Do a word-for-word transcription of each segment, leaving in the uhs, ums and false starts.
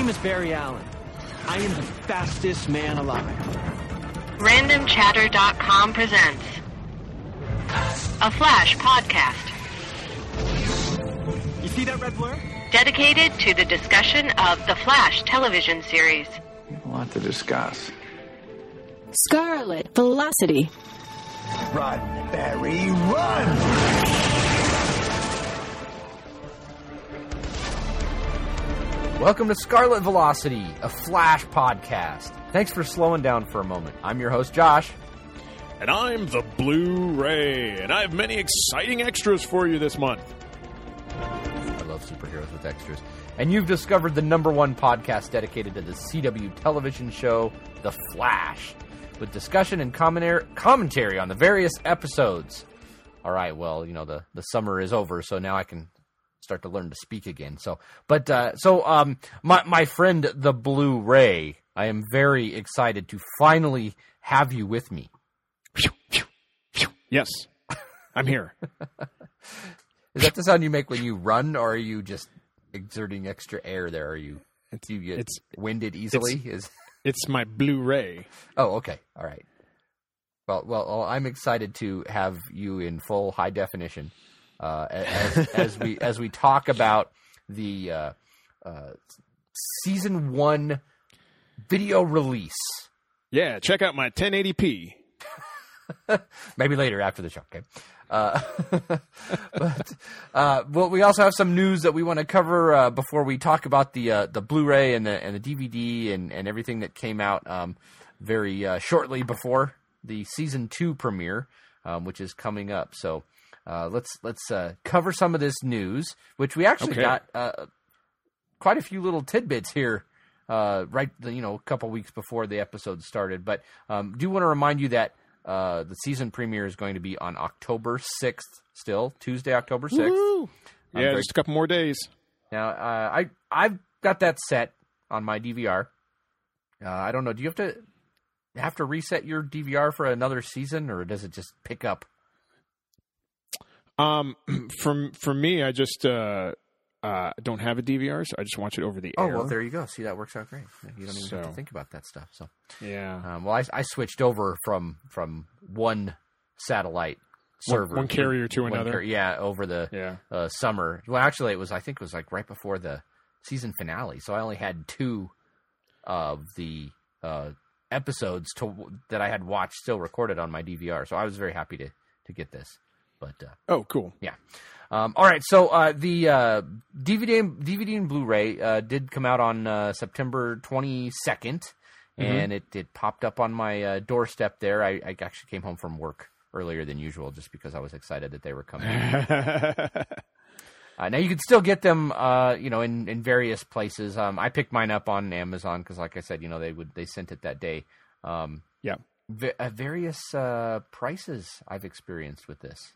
name is Barry Allen. I am the fastest man alive. Random Chatter dot com presents a Flash podcast. You see that red blur? Dedicated to the discussion of the Flash television series. A lot to discuss. Scarlet Velocity. Run, Barry, run! Welcome to Scarlet Velocity, a Flash podcast. Thanks for slowing down for a moment. I'm your host, Josh. And I'm the Blu-ray, and I have many exciting extras for you this month. I love superheroes with extras. And you've discovered the number one podcast dedicated to the C W television show, The Flash, with discussion and commentary on the various episodes. All right, well, you know, the, the summer is over, so now I can start to learn to speak again. So, but, uh, so, um, my, my friend, the Blu-ray, I am very excited to finally have you with me. Yes, I'm here. Is that the sound you make when you run, or are you just exerting extra air there? Are you, do you get it's, winded easily? It's, Is it's my Blu-ray. Oh, okay. All right. Well, well, well, I'm excited to have you in full high definition uh, as, as we as we talk about the uh, uh, season one video release. Yeah, check out my ten eighty p. Maybe later after the show, okay? Uh, but uh, well, we also have some news that we want to cover uh, before we talk about the uh, the Blu-ray and the and the D V D and, and everything that came out um, very uh, shortly before the season two premiere, um, which is coming up. So uh, let's let's uh, cover some of this news, which we actually okay. got uh, quite a few little tidbits here. Uh, right, you know, a couple weeks before the episode started, but um, do want to remind you that. Uh, the season premiere is going to be on October sixth, still, Tuesday, October sixth. Woo! Yeah, very, just a couple more days. Now, uh, I, I've got that set on my D V R. Uh, I don't know, do you have to have to reset your D V R for another season, or does it just pick up? Um, for, for me, I just uh, uh, don't have a D V R, so I just watch it over the oh, air. Oh, well, there you go. See, that works out great. You don't even so, have to think about that stuff. So yeah. Um, well, I, I switched over from from one satellite server. One, one carrier to, to another. Car- yeah, over the yeah. uh, summer. Well, actually, it was. I think it was like right before the season finale. So I only had two of the uh, episodes to that I had watched still recorded on my D V R. So I was very happy to to get this. But uh, oh, cool. Yeah. Um, all right, so uh, the uh, D V D, D V D and Blu-ray uh, did come out on uh, September twenty-second, mm-hmm. and it, it popped up on my uh, doorstep there. I, I actually came home from work earlier than usual just because I was excited that they were coming. uh, now, you can still get them, uh, you know, in, in various places. Um, I picked mine up on Amazon because, like I said, you know, they would they sent it that day. Um, yeah. V- uh, various uh, prices I've experienced with this.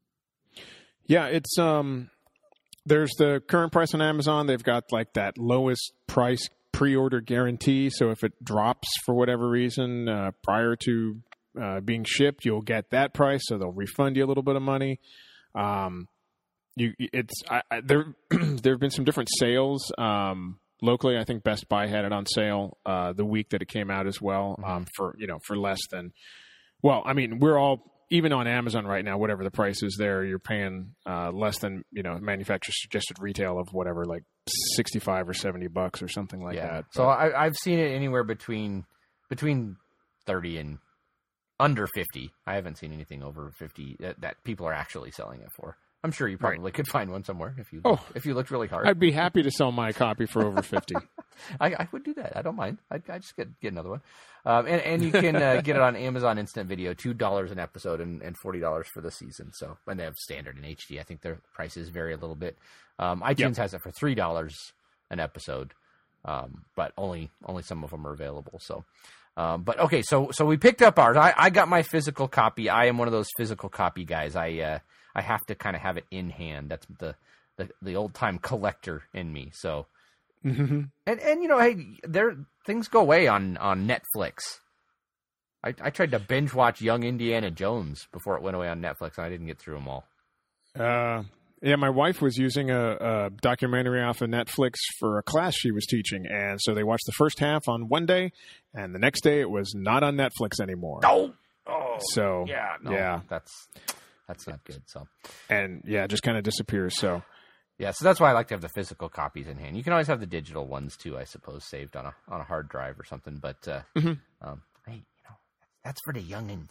Yeah, it's um. There's the current price on Amazon. They've got like that lowest price pre-order guarantee. So if it drops for whatever reason uh, prior to uh, being shipped, you'll get that price. So they'll refund you a little bit of money. Um, you it's I, I, there. There have been some different sales um, locally. I think Best Buy had it on sale uh, the week that it came out as well. Mm-hmm. Um, for you know for less than. Well, I mean, we're all. Even on Amazon right now, whatever the price is there, you're paying uh, less than, you know, manufacturer suggested retail of whatever, like sixty-five or seventy bucks or something like yeah. that. So I, I've seen it anywhere between between thirty and under fifty. I haven't seen anything over fifty that, that people are actually selling it for. I'm sure you probably right. could find one somewhere if you oh, if you looked really hard. I'd be happy to sell my copy for over fifty. I, I would do that. I don't mind. I'd, I'd just get get another one. Um, and, and you can uh, get it on Amazon Instant Video, two dollars an episode and, and forty dollars for the season. So, and they have standard and H D. I think their prices vary a little bit. Um, iTunes yep. has it for three dollars an episode, um, but only only some of them are available. So, um, but okay, so so we picked up ours. I, I got my physical copy. I am one of those physical copy guys. I uh, I have to kind of have it in hand. That's the the, the old time collector in me. So. Mm-hmm. And and you know, hey, there things go away on, on Netflix. I I tried to binge watch Young Indiana Jones before it went away on Netflix, and I didn't get through them all. Uh, Yeah, my wife was using a, a documentary off of Netflix for a class she was teaching, and so they watched the first half on one day, and the next day it was not on Netflix anymore. Oh, oh so yeah, no, yeah, that's that's not good. So, and yeah, it just kind of disappears. So, yeah, so that's why I like to have the physical copies in hand. You can always have the digital ones too, I suppose, saved on a on a hard drive or something. But uh, mm-hmm. um, hey, you know, that's for the youngins.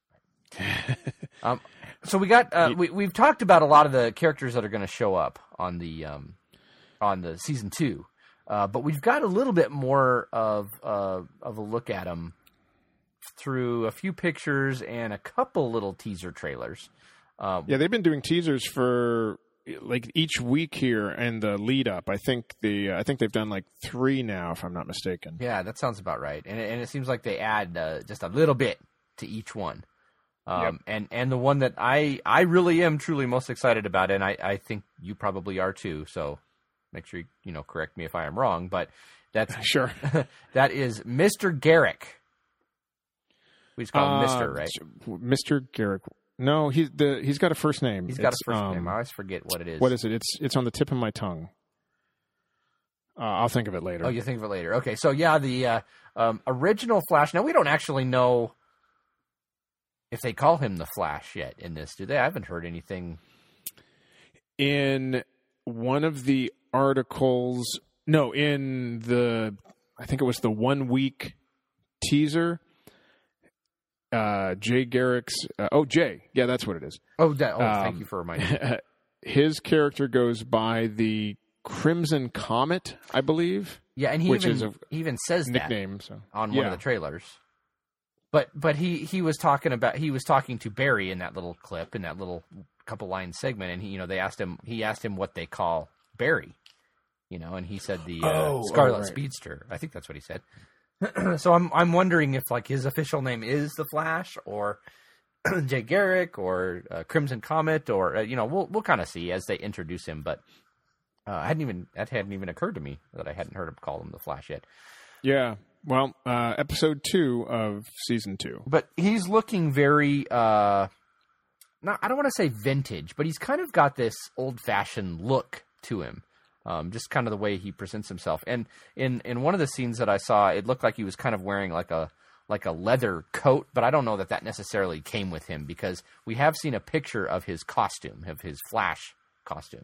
um, so we got uh, we we've talked about a lot of the characters that are going to show up on the um, on the season two, uh, but we've got a little bit more of uh, of a look at them through a few pictures and a couple little teaser trailers. Um, yeah, they've been doing teasers for like each week here and the lead up. I think the I think they've done like three now, if I'm not mistaken. Yeah, that sounds about right, and it, and it seems like they add uh, just a little bit to each one. Um, yep. and, and the one that I, I really am truly most excited about, and I, I think you probably are too, so make sure you, you know, correct me if I am wrong, but that's sure. that is Mister Garrick. We just call him uh, Mister, right? Mister Garrick. No, he's the he's got a first name. He's got it's, a first um, name. I always forget what it is. What is it? It's it's on the tip of my tongue. Uh, I'll think of it later. Oh, you think of it later. Okay, so yeah, the uh, um, original Flash. Now we don't actually know if they call him the Flash yet in this, do they? I haven't heard anything. In one of the articles, no, in the, I think it was the one week teaser, uh, Jay Garrick's, uh, oh, Jay, yeah, that's what it is. Oh, that, oh um, thank you for reminding me. His character goes by the Crimson Comet, I believe. Yeah, and he, which even, is a he even says nickname, that so. on yeah. one of the trailers. But but he, he was talking about he was talking to Barry in that little clip in that little couple line segment, and he you know they asked him he asked him what they call Barry, you know, and he said the uh, oh, Scarlet oh, right. Speedster. I think that's what he said. So I'm I'm wondering if like his official name is the Flash or Jay Garrick or uh, Crimson Comet or uh, you know we'll we'll kind of see as they introduce him. But uh, I hadn't even that hadn't even occurred to me that I hadn't heard him call him the Flash yet. Yeah. Well, uh, episode two of season two. But he's looking very, uh, not, I don't want to say vintage, but he's kind of got this old-fashioned look to him. Um, just kind of the way he presents himself. And in, in one of the scenes that I saw, it looked like he was kind of wearing like a like a leather coat, but I don't know that that necessarily came with him because we have seen a picture of his costume, of his Flash costume.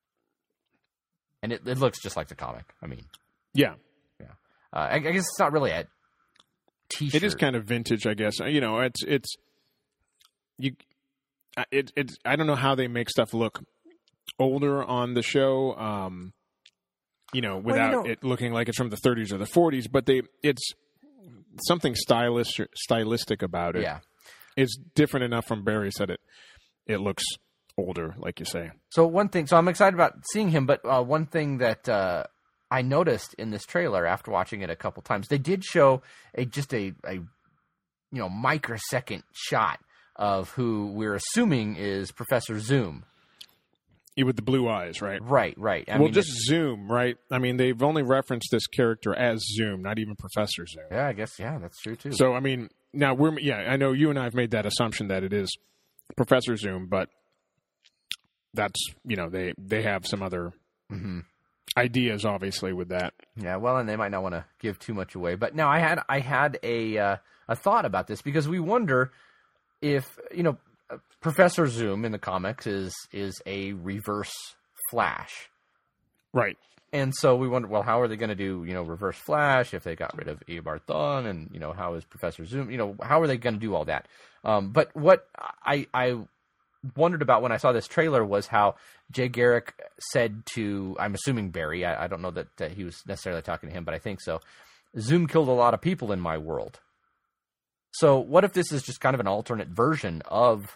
And it, it looks just like the comic. I mean, yeah. Uh, I, I guess it's not really a T-shirt. It is kind of vintage, I guess. You know, it's it's you. It it's I don't know how they make stuff look older on the show. Um, you know, without well, you know, it looking like it's from the thirties or the forties, but they it's something stylish stylistic about it. Yeah, it's different enough from Barry's that it it looks older, like you say. So one thing, so I'm excited about seeing him, but uh, one thing that. Uh, I noticed in this trailer after watching it a couple times, they did show a just a, a you know microsecond shot of who we're assuming is Professor Zoom. Yeah, with the blue eyes, right? Right, right. I well, mean, just Zoom, right? I mean, they've only referenced this character as Zoom, not even Professor Zoom. Yeah, I guess, yeah, that's true, too. So, I mean, now we're, yeah, I know you and I have made that assumption that it is Professor Zoom, but that's, you know, they, they have some other... Mm-hmm. ideas obviously with that. Yeah, well, and they might not want to give too much away. But now I had I had a uh, a thought about this because we wonder if, you know, Professor Zoom in the comics is is a reverse Flash. Right. And so we wonder, well, how are they going to do, you know, reverse Flash if they got rid of Eobard Thawne, and, you know, how is Professor Zoom, you know, how are they going to do all that? Um, but what I I wondered about when I saw this trailer was how Jay Garrick said to, I'm assuming Barry, I, I don't know that, that he was necessarily talking to him, but I think so, Zoom killed a lot of people in my world. So what if this is just kind of an alternate version of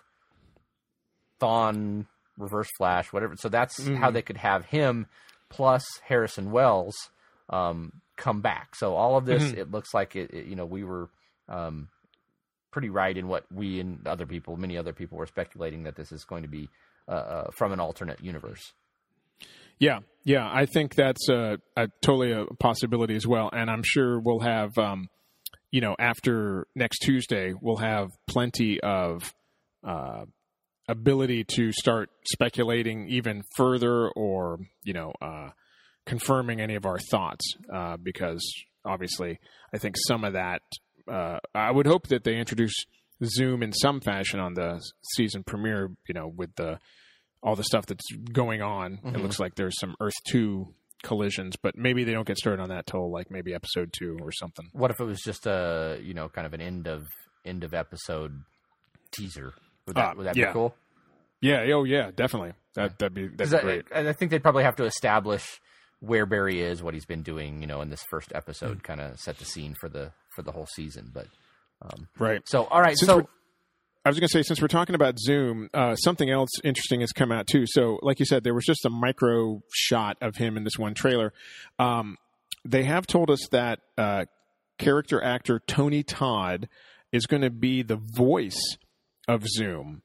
Thawne, Reverse Flash, whatever. So that's mm-hmm. how they could have him plus Harrison Wells um, come back. So all of this, mm-hmm. it looks like, it, it, you know, we were... Um, pretty right in what we and other people, many other people were speculating that this is going to be uh, uh, from an alternate universe. Yeah, yeah, I think that's a, a totally a possibility as well. And I'm sure we'll have, um, you know, after next Tuesday, we'll have plenty of uh, ability to start speculating even further, or you know, uh, confirming any of our thoughts, uh, because obviously, I think some of that. Uh, I would hope that they introduce Zoom in some fashion on the season premiere. You know, with the all the stuff that's going on, mm-hmm. It looks like there's some Earth two collisions, but maybe they don't get started on that till like maybe episode two or something. What if it was just a you know kind of an end of end of episode teaser? Would that, uh, would that yeah. be cool? Yeah. Oh, yeah. Definitely. That that'd be that'd be great. I, I think they'd probably have to establish where Barry is, what he's been doing, you know, in this first episode, mm. kind of set the scene for the for the whole season. But um, right. So, all right. Since so, I was going to say, since we're talking about Zoom, uh, something else interesting has come out too. So, like you said, there was just a micro shot of him in this one trailer. Um, they have told us that uh, character actor Tony Todd is going to be the voice of Zoom,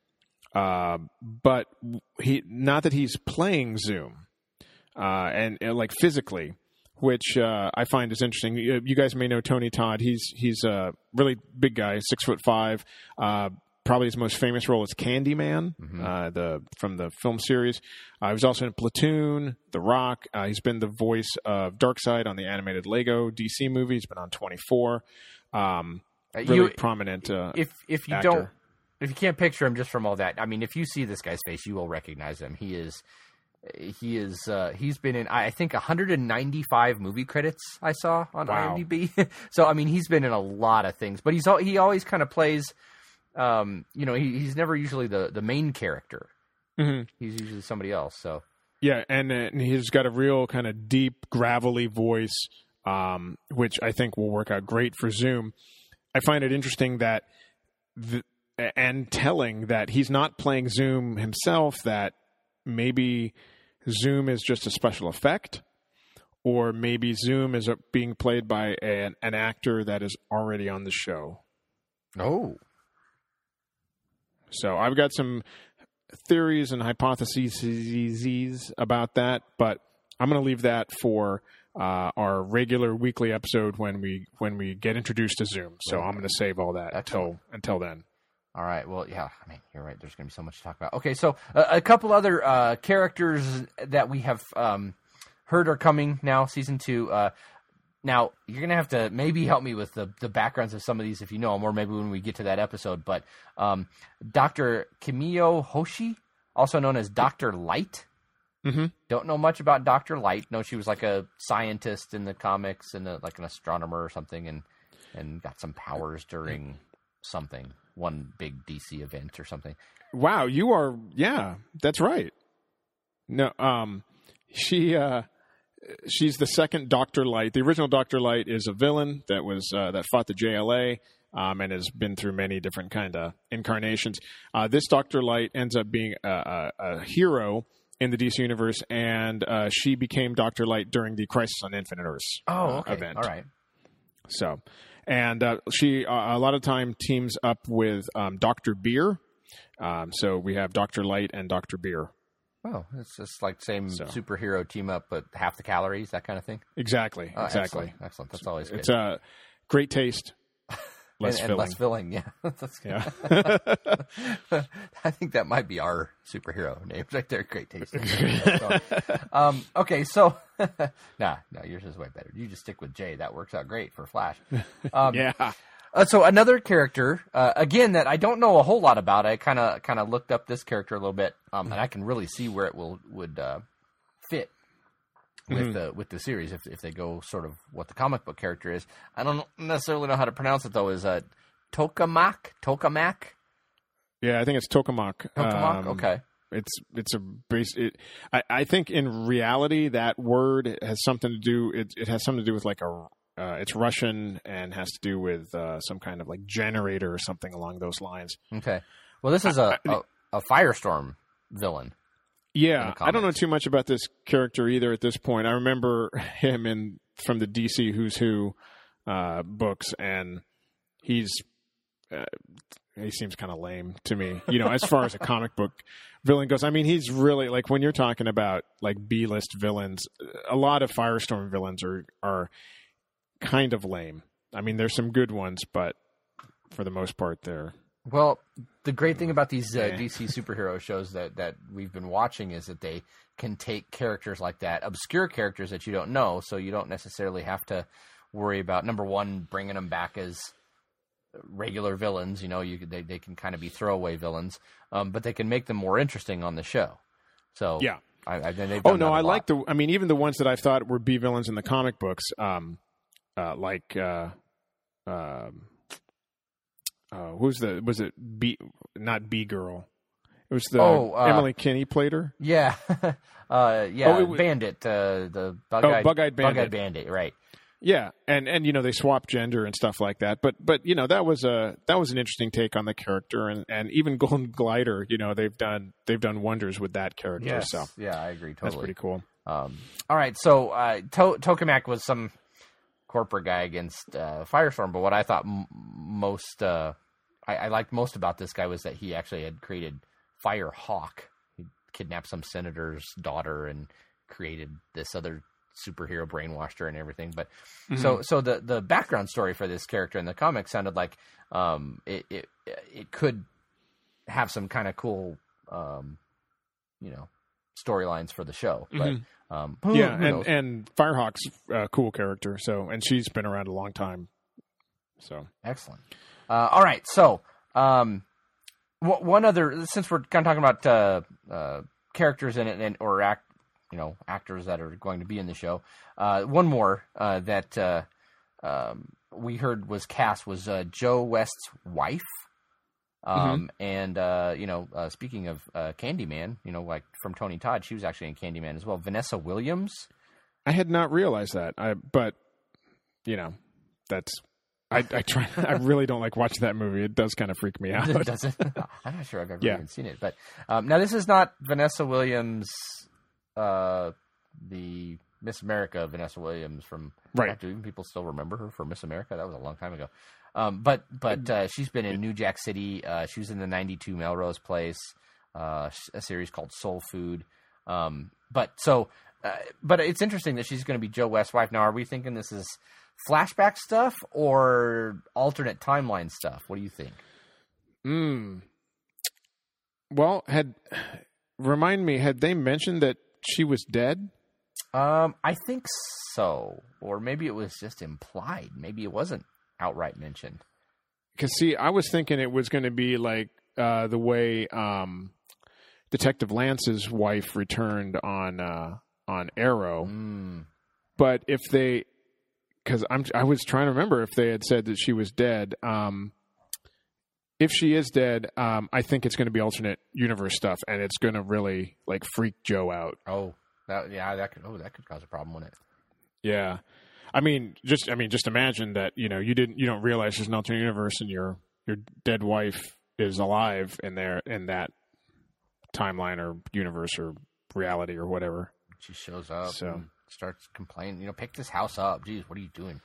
uh, but he not that he's playing Zoom, uh, and, and like physically, which uh, I find is interesting. You, you guys may know Tony Todd. He's he's a really big guy, six foot five. Uh, probably his most famous role is Candyman, mm-hmm. uh, the from the film series. Uh, he was also in Platoon, The Rock. Uh, he's been the voice of Darkseid on the animated Lego D C movie. He's been on twenty-four. Um, really you, prominent. Uh, if if you actor. don't. If you can't picture him just from all that, I mean, if you see this guy's face, you will recognize him. He is, he is, uh, he's been in, I think, one hundred ninety-five movie credits I saw on wow. IMDb. So, I mean, he's been in a lot of things, but he's he always kind of plays, um, you know, he, he's never usually the, the main character. Mm-hmm. He's usually somebody else. So, yeah, and, uh, and he's got a real kind of deep, gravelly voice, um, which I think will work out great for Zoom. I find it interesting that the and telling that he's not playing Zoom himself, that maybe Zoom is just a special effect, or maybe Zoom is being played by an, an actor that is already on the show. Oh. So I've got some theories and hypotheses about that, but I'm going to leave that for uh, our regular weekly episode when we when we get introduced to Zoom. So I'm going to save all that until until then. All right. Well, yeah, I mean, you're right. There's going to be so much to talk about. Okay, so uh, a couple other uh, characters that we have um, heard are coming now, season two. Uh, now, you're going to have to maybe help me with the, the backgrounds of some of these if you know them, or maybe when we get to that episode. But um, Doctor Kimiyo Hoshi, also known as Doctor Light. Mm-hmm. Don't know much about Doctor Light. No, she was like a scientist in the comics and a, like an astronomer or something, and, and got some powers during something. One big D C event or something. Wow, you are, yeah, that's right. No, um, she, uh, she's the second Doctor Light. The original Doctor Light is a villain that was, uh, that fought the J L A, um, and has been through many different kind of incarnations. Uh, this Doctor Light ends up being a, a, a hero in the D C universe, and, uh, she became Doctor Light during the Crisis on Infinite Earths oh, okay. uh, event. All right. So, And uh, she uh, a lot of time teams up with um, Doctor Beer. Um, so we have Doctor Light and Doctor Beer. Oh, it's just like same so. superhero team up, but half the calories, that kind of thing. Exactly, oh, exactly. Excellent. excellent. That's always good. It's a uh, great taste. Less and, filling. And less filling, yeah. That's yeah. I think that might be our superhero name right there. Great taste. so, um, okay, so nah, no, yours is way better. You just stick with Jay. That works out great for Flash. Um, yeah. Uh, so another character, uh, again, that I don't know a whole lot about. I kind of kind of looked up this character a little bit, um, and I can really see where it will would uh, fit with mm-hmm. the with the series if if they go sort of what the comic book character is. I don't necessarily know how to pronounce it though. Is uh, Tokamak? Tokamak? Yeah, I think it's Tokamak. Tokamak. Um, okay. It's it's a base. It, I I think in reality that word has something to do. It it has something to do with like a. Uh, it's Russian and has to do with uh, some kind of like generator or something along those lines. Okay. Well, this is a, a, a Firestorm villain. Yeah, I don't know too much about this character either at this point. I remember him in from the D C Who's Who uh, books, and he's uh, he seems kind of lame to me. You know, as far as a comic book villain goes, I mean, he's really like when you're talking about like B-list villains, a lot of Firestorm villains are are. kind of lame. I mean, there's some good ones, but for the most part, they're Well, the great thing about these uh, D C superhero shows that, that we've been watching is that they can take characters like that, obscure characters that you don't know, so you don't necessarily have to worry about, number one, bringing them back as regular villains. You know, you they, they can kind of be throwaway villains, um, but they can make them more interesting on the show. So yeah. I, I, they've oh, done no, that a I lot. like the, I mean, even the ones that I thought were B villains in the comic books, um, uh, like, uh, um, uh, who's the, was it B, not B girl? It was the, Oh, uh, Emily Kinney played her. Yeah. uh, yeah, Oh, it was- Bandit, uh, the Oh, bug-eyed, Bug-Eyed Bandit. Bug-eyed Bandit, right. Yeah, and, and you know they swap gender and stuff like that, but but you know that was a that was an interesting take on the character, and, and even Golden Glider, you know they've done they've done wonders with that character. Yes. So Yeah, I agree totally. that's pretty cool. Um, all right, so uh, to- Tokamak was some corporate guy against uh, Firestorm, but what I thought m- most uh, I-, I liked most about this guy was that he actually had created Firehawk. He kidnapped some senator's daughter and created this other superhero, brainwashed her and everything. But mm-hmm. so so the the background story for this character in the comic sounded like um, it, it it could have some kind of cool um, you know storylines for the show. But Mm-hmm. um, who, yeah, who and knows? and Firehawk's a cool character. So and she's been around a long time. So excellent. Uh, all right, so um, w- one other, since we're kind of talking about uh, uh, characters in it and or act. You know, actors that are going to be in the show. Uh, one more uh, that uh, um, we heard was cast was uh, Joe West's wife. Um, Mm-hmm. And, uh, you know, uh, speaking of uh, Candyman, you know, like from Tony Todd, she was actually in Candyman as well. Vanessa Williams. I had not realized that. I but you know that's I, I try. I really don't like watching that movie. It does kind of freak me out. Does it? I'm not sure I've ever Yeah. even seen it. But um, now this is not Vanessa Williams. Uh, the Miss America, Vanessa Williams from Right. Do even people still remember her for Miss America? That was a long time ago. Um, but but uh, she's been in New Jack City. Uh, she was in the ninety-two Melrose Place, uh, a series called Soul Food. Um, but so, uh, but it's interesting that she's going to be Joe West's wife. Now, are we thinking this is flashback stuff or alternate timeline stuff? What do you think? Hmm. Well, had remind me, had they mentioned that she was dead? Um, I think so, or maybe it was just implied. Maybe it wasn't outright mentioned. Because see, I was thinking it was going to be like uh, the way um, Detective Lance's wife returned on uh, on Arrow. Mm. But if they, because I'm, I was trying to remember if they had said that she was dead. Um, if she is dead, um, I think it's going to be alternate universe stuff, and it's going to really like freak Joe out. Oh, that yeah, that could oh that could cause a problem, wouldn't it? Yeah, I mean, just I mean, just imagine that you know you didn't you don't realize there's an alternate universe and your your dead wife is alive in there in that timeline or universe or reality or whatever. She shows up So- and starts complaining. You know, pick this house up. Jeez, what are you doing?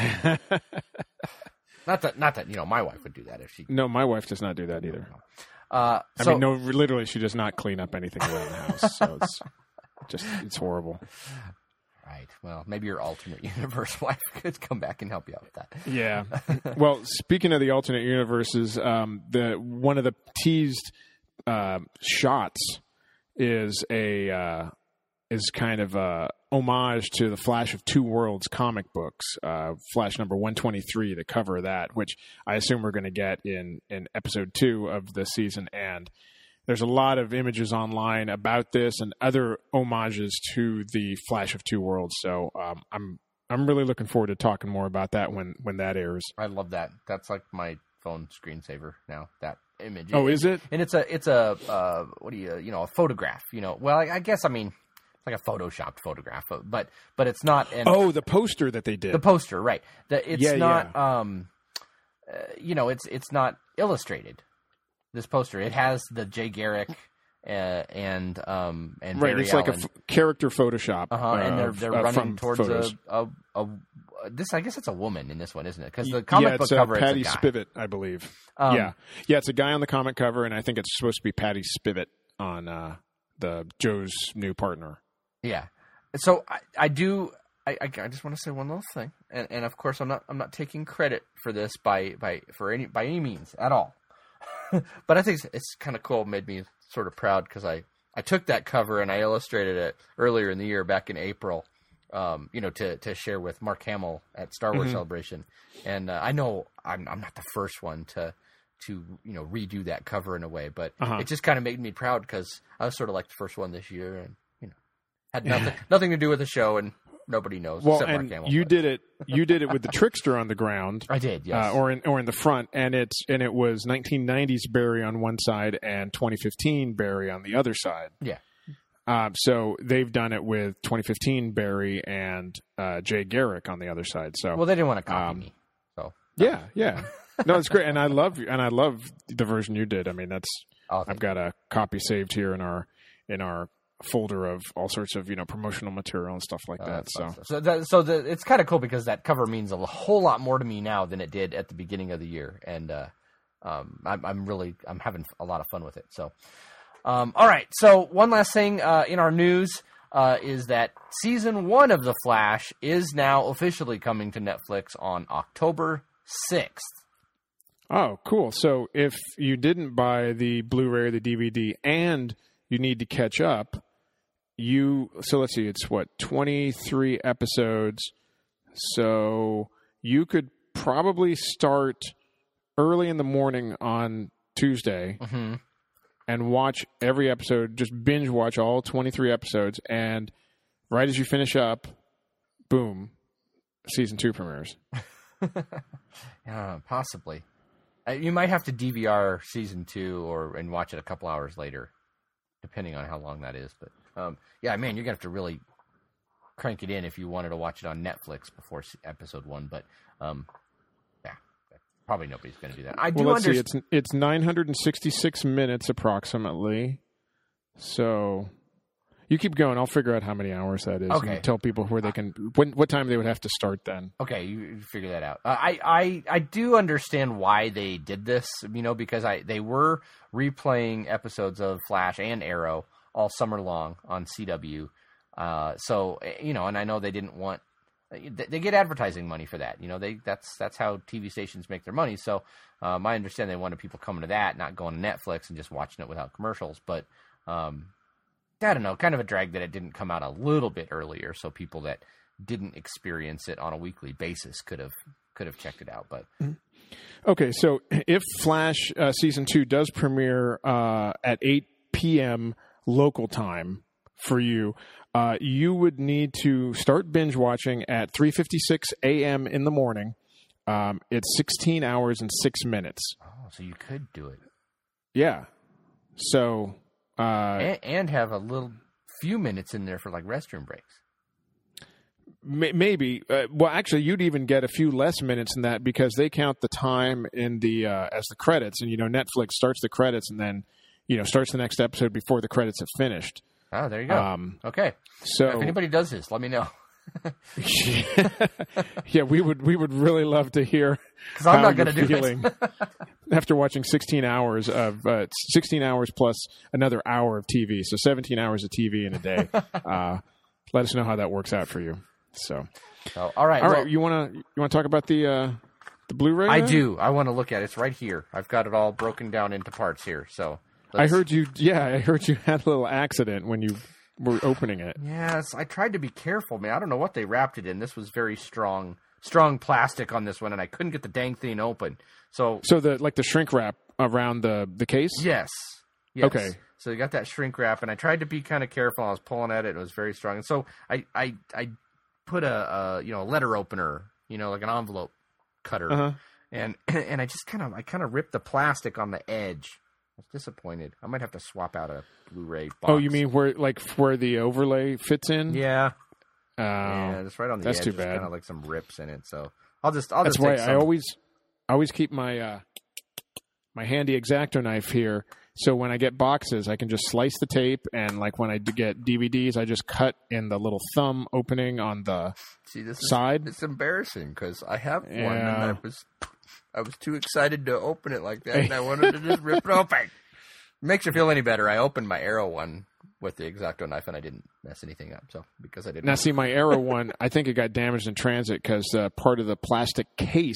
Not that, not that you know, my wife would do that if she. No, my wife does not do that either. Uh, I so, mean, no, literally, she does not clean up anything around the house. So it's just it's horrible. right. Well, maybe your alternate universe wife could come back and help you out with that. Yeah. Well, speaking of the alternate universes, um, the one of the teased uh, shots is a uh, is kind of a homage to the Flash of Two Worlds comic books, uh, Flash number one twenty-three, the cover of that, which I assume we're going to get in, in episode two of the season. And there's a lot of images online about this and other homages to the Flash of Two Worlds. So um, I'm I'm really looking forward to talking more about that when, when that airs. I love that. That's like my phone screensaver now. That image. Oh, is it? And it's a it's a uh, what do you you know a photograph. You know, well, I, I guess I mean. Like a photoshopped photograph, but but it's not. An, Oh, the poster that they did. the poster, right? The, it's Yeah, not. Um, uh, you know, it's it's not illustrated. This poster, it has the Jay Garrick uh, and um and right, Barry it's like a Allen. f- character Photoshop. uh-huh, and they're of- they're uh, running from towards photos. a, a, a this. I guess it's a woman in this one, isn't it? Because the comic yeah, book it's uh, cover Patty is a guy. Spivot, I believe. Um, yeah, yeah, it's a guy on the comic cover, and I think it's supposed to be Patty Spivot on uh, the Joe's new partner. Yeah. So I, I do. I, I, I just want to say one little thing, and, and of course I'm not I'm not taking credit for this by by for any by any means at all. but I think it's, it's kind of cool. It made me sort of proud because I, I took that cover and I illustrated it earlier in the year, back in April, um, you know, to, to share with Mark Hamill at Star Wars mm-hmm. Celebration. And uh, I know I'm, I'm not the first one to, to, you know, redo that cover in a way, but uh-huh. it just kind of made me proud because I was sort of like the first one this year and, you know, had nothing, nothing to do with the show and nobody knows. Well, except and Mark Hamill, you but. did it, you did it with the Trickster on the ground. I did, yes. Uh, or in, or in the front. And it's, and it was nineteen nineties Barry on one side and twenty fifteen Barry on the other side. Yeah. Um, so they've done it with twenty fifteen Barry and uh, Jay Garrick on the other side. So well, they didn't want to copy um, me. So yeah, yeah, no, it's great, and I love and I love the version you did. I mean, that's oh, I've got a copy saved here in our in our folder of all sorts of you know promotional material and stuff like uh, that. So so that, so the, it's kind of cool because that cover means a whole lot more to me now than it did at the beginning of the year, and uh, um, I'm, I'm really I'm having a lot of fun with it. So. Um, all right, so one last thing uh, in our news uh, is that season one of The Flash is now officially coming to Netflix on October sixth. Oh, cool. So if you didn't buy the Blu-ray or the D V D and you need to catch up, you so let's see, it's what, twenty-three episodes. So you could probably start early in the morning on Tuesday. Mm-hmm. And watch every episode, just binge watch all twenty-three episodes, and right as you finish up, boom, season two premieres. Yeah, possibly. Uh, you might have to D V R season two or and watch it a couple hours later, depending on how long that is. But um, yeah, man, you're gonna have to really crank it in if you wanted to watch it on Netflix before episode one. But um, yeah. Probably nobody's going to do that. I do well, let's understand. see. It's it's nine hundred sixty-six minutes approximately. So you keep going. I'll figure out how many hours that is. Okay. And tell people where they can when what time they would have to start then. Okay, you, you figure that out. Uh, I, I I do understand why they did this. You know, because I they were replaying episodes of Flash and Arrow all summer long on C W. Uh, so you know, and I know they didn't want. They get advertising money for that, you know. They that's that's how T V stations make their money. So, um, I understand they wanted people coming to that, not going to Netflix and just watching it without commercials. But um, I don't know, kind of a drag that it didn't come out a little bit earlier, so people that didn't experience it on a weekly basis could have could have checked it out. But okay, so if Flash uh, season two does premiere uh, at eight p.m. local time for you. Uh, you would need to start binge watching at three fifty-six a.m. in the morning. Um, it's sixteen hours and six minutes. Oh, so you could do it. Yeah. So. Uh, and, and have a little few minutes in there for like restroom breaks. May, maybe. Uh, well, actually, you'd even get a few less minutes than that because they count the time in the uh, as the credits. And, you know, Netflix starts the credits and then, you know, starts the next episode before the credits have finished. Oh, there you go. Um, okay. So if anybody does this, let me know. Yeah, we would we would really love to hear because I'm not going to do it after watching sixteen hours of uh, sixteen hours plus another hour of T V, so seventeen hours of T V in a day. uh, let us know how that works out for you. So, oh, all right, all well, right. You want to you want to talk about the uh, the Blu-ray? I then? do. I want to look at it. It's right here. I've got it all broken down into parts here. So. I heard you. Yeah, I heard you had a little accident when you were opening it. Yes, I tried to be careful, man. I don't know what they wrapped it in. This was very strong, strong plastic on this one, and I couldn't get the dang thing open. So, so the like the shrink wrap around the the case. Yes. Yes. Okay. So you got that shrink wrap, and I tried to be kind of careful. I was pulling at it; and it was very strong. And so I, I, I put a, a you know a letter opener, you know, like an envelope cutter, uh-huh. and and I just kind of I kind of ripped the plastic on the edge. I was disappointed. I might have to swap out a Blu-ray box. Oh, you mean where like where the overlay fits in? Yeah. Oh, yeah, just right on the that's edge. too There's bad. kind of like some rips in it. So I'll just I'll that's just why take I some. always I always keep my uh, my handy X-Acto knife here. So when I get boxes, I can just slice the tape, and like when I do get D V Ds, I just cut in the little thumb opening on the See, this side. Is, it's embarrassing because I have one, Yeah. and I was I was too excited to open it like that, and I wanted to just rip it open. Makes you feel any better? I opened my Arrow one with the X-Acto knife, and I didn't mess anything up. So because I didn't. Now, see, my Arrow one, I think it got damaged in transit because uh, part of the plastic case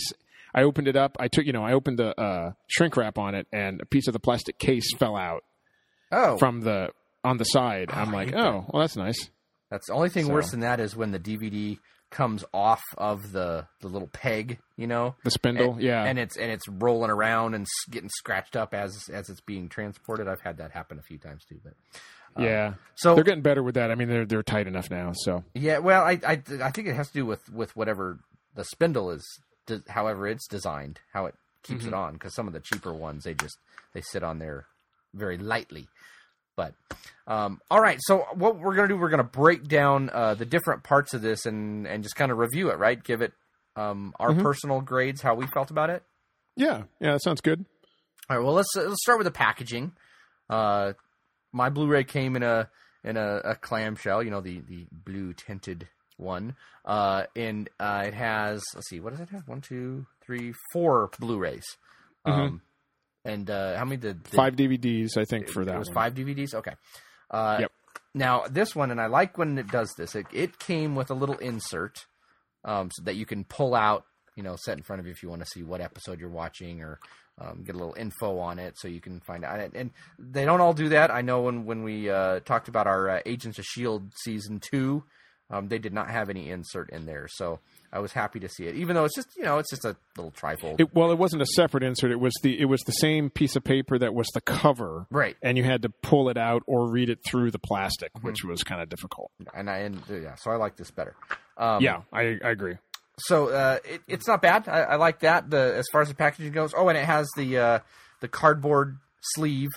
I opened it up. I took, you know, I opened the uh, shrink wrap on it, and a piece of the plastic case fell out Oh, from the on the side. Oh, I'm I like, hate oh, well, that's nice. that's the only thing So- worse than that is when the D V D comes off of the, the little peg, you know, The spindle, and, yeah. and it's and it's rolling around and s- getting scratched up as as it's being transported. I've had that happen a few times too, but yeah. so They're getting better with that. I mean, they're they're tight enough now. So yeah. Well, I I, I think it has to do with, with whatever the spindle is, de- however it's designed, how it keeps Mm-hmm. it on. Because some of the cheaper ones, they just they sit on there very lightly. But um, all right, so what we're gonna do, we're gonna break down uh, the different parts of this and, and just kind of review it, right? Give it um, our Mm-hmm. personal grades, how we felt about it. yeah, yeah, that sounds good. All right, well let's uh, let's start with the packaging. Uh, my Blu-ray came in a in a, a clamshell, you know, the, the blue tinted one, uh, and uh, it has, let's see, what does it have? One, two, three, four Blu-rays. Um, and uh, how many did, did Five D V Ds, I think, for that it was one. five D V Ds. Okay. Uh, Yep. Now this one, and I like when it does this. It, it came with a little insert um, so that you can pull out, you know, set in front of you if you want to see what episode you're watching or um, get a little info on it, so you can find out. And, and they don't all do that. I know when when we uh, talked about our uh, Agents of S H I E L D season two, um, they did not have any insert in there, so I was happy to see it. Even though it's just, you know, it's just a little trifold. It, well, it wasn't a separate insert. It was the it was the same piece of paper that was the cover, Right. And you had to pull it out or read it through the plastic, Mm-hmm. which was kind of difficult. and I and yeah, so I like this better. Um, yeah, I, I agree. So uh, it, it's not bad. I, I like that. The as far as the packaging goes. Oh, and it has the uh, the cardboard sleeve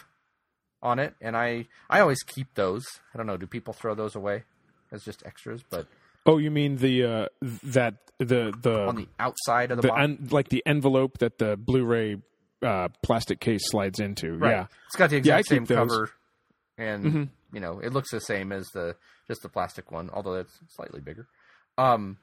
on it, and I I always keep those. I don't know. Do people throw those away as just extras? But Oh, you mean the uh, that the the on the outside of the, the box, en- like the envelope that the Blu-ray uh, plastic case slides into? right? Yeah, It's got the Yeah, I exact same keep those. cover, and you know it looks the same as the just the plastic one, although it's slightly bigger. Um.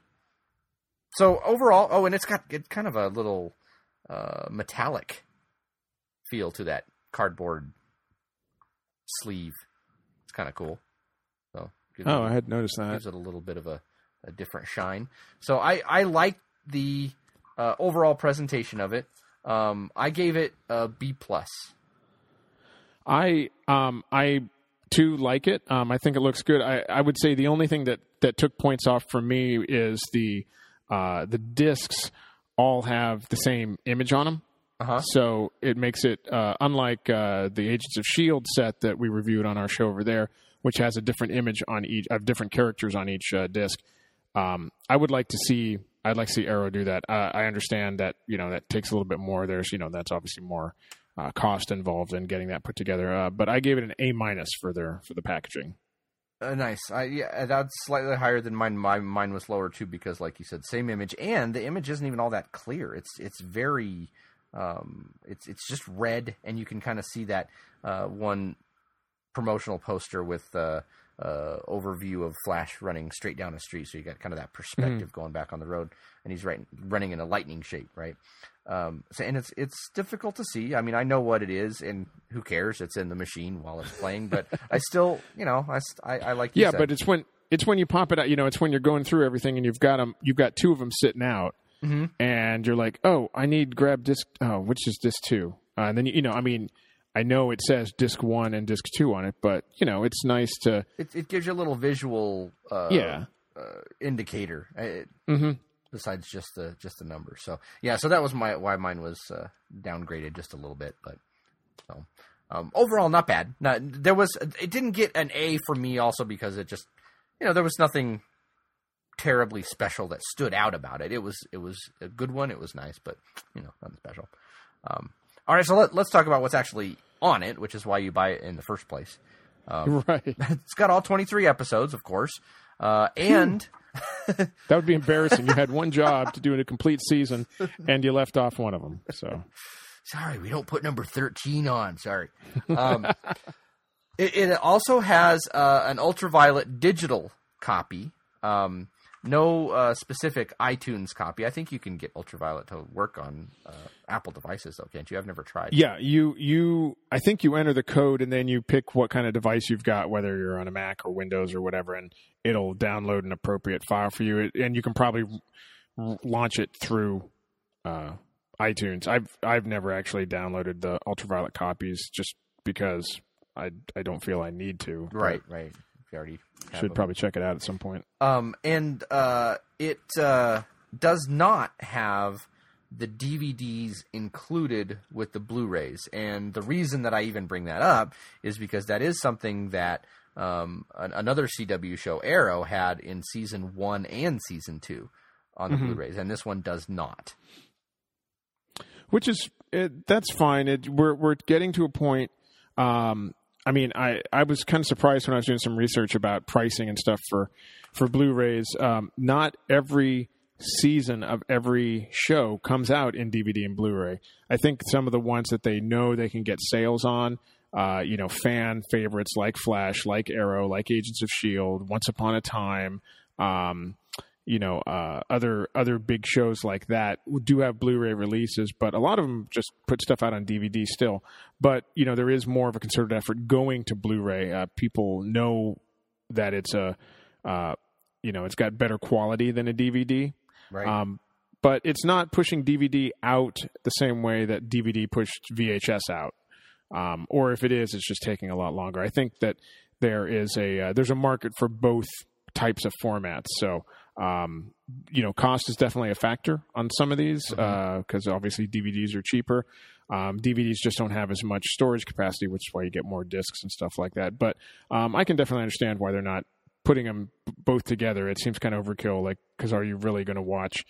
So overall, oh, and it's got it's kind of a little uh, metallic feel to that cardboard sleeve. It's kind of cool. So gives Oh, it, I had noticed that. gives it a little bit of a, a different shine. So I I like the uh, overall presentation of it. Um, I gave it a B plus. I um I too like it. Um, I think it looks good. I, I would say the only thing that, that took points off for me is the uh, the discs all have the same image on them. Uh-huh. So it makes it uh, unlike uh, the Agents of S H I E L D set that we reviewed on our show over there, which has a different image on each, of different characters on each uh, disc. Um, I would like to see. I'd like to see Arrow do that. Uh, I understand that you know that takes a little bit more. There's you know that's obviously more uh, cost involved in getting that put together. Uh, but I gave it an A minus for their for the packaging. Uh, nice. I, yeah, that's slightly higher than mine. My mine was lower too because, like you said, same image, and the image isn't even all that clear. It's it's very, um, it's it's just red, and you can kind of see that uh, one promotional poster with uh, uh, overview of Flash running straight down a street. So you got kind of that perspective Mm-hmm. going back on the road, and he's right running in a lightning shape, right? Um, so and it's it's difficult to see. I mean, I know what it is, and who cares? It's in the machine while it's playing, but I still, you know, I st- I, I like. You Yeah, said. but it's when it's when you pop it out. You know, it's when you're going through everything and you've got them. You've got two of them sitting out, Mm-hmm. and you're like, oh, I need grab disc. Oh, which is disc two? Uh, and then you know, I mean, I know it says disc one and disc two on it, but you know, it's nice to It, it gives you a little visual, uh, Yeah. uh, indicator. It, Mhm. Besides just the just the number. So yeah, so that was my why mine was uh, downgraded just a little bit, but so um, overall not bad. Not, there was it didn't get an A for me also because it just you know there was nothing terribly special that stood out about it. It was it was a good one. It was nice, but you know nothing special. Um, all right, so let, let's talk about what's actually on it, which is why you buy it in the first place. Um, right. It's got all twenty-three episodes, of course, uh, and That would be embarrassing. You had one job to do a complete season, and you left off one of them. So sorry, we don't put number thirteen on. Sorry. Um, it, it also has uh, an ultraviolet digital copy. Um, no uh, specific iTunes copy. I think you can get ultraviolet to work on uh, Apple devices, though, can't you? I've never tried. yeah, you you I think you enter the code and then you pick what kind of device you've got, whether you're on a Mac or Windows or whatever, and it'll download an appropriate file for you. It, and you can probably r- launch it through uh, iTunes. I've I've never actually downloaded the ultraviolet copies just because I I don't feel I need to. Right, right. You already have should them. probably check it out at some point. Um, and uh, it uh, does not have the D V Ds included with the Blu-rays. And the reason that I even bring that up is because that is something that um, an, another C W show, Arrow, had in season one and season two on the mm-hmm. Blu-rays, and this one does not. Which is it, that's fine. It, we're we're getting to a point. Um, I mean, I, I was kind of surprised when I was doing some research about pricing and stuff for for Blu-rays. Um, not every season of every show comes out in D V D and Blu-ray. I think some of the ones that they know they can get sales on, uh, you know, fan favorites like Flash, like Arrow, like Agents of S H I E L D, Once Upon a Time, um, you know, uh, other other big shows like that do have Blu-ray releases, but a lot of them just put stuff out on D V D still. But, you know, there is more of a concerted effort going to Blu-ray. Uh, people know that it's a, uh, you know, it's got better quality than a D V D. Right. Um, but it's not pushing D V D out the same way that D V D pushed V H S out. Um, or if it is, it's just taking a lot longer. I think that there is a uh, there's a market for both types of formats. So, um, you know, cost is definitely a factor on some of these because mm-hmm. uh, obviously D V Ds are cheaper. Um, D V Ds just don't have as much storage capacity, which is why you get more discs and stuff like that. But um, I can definitely understand why they're not putting them both together. It seems kind of overkill, like, because are you really going to watch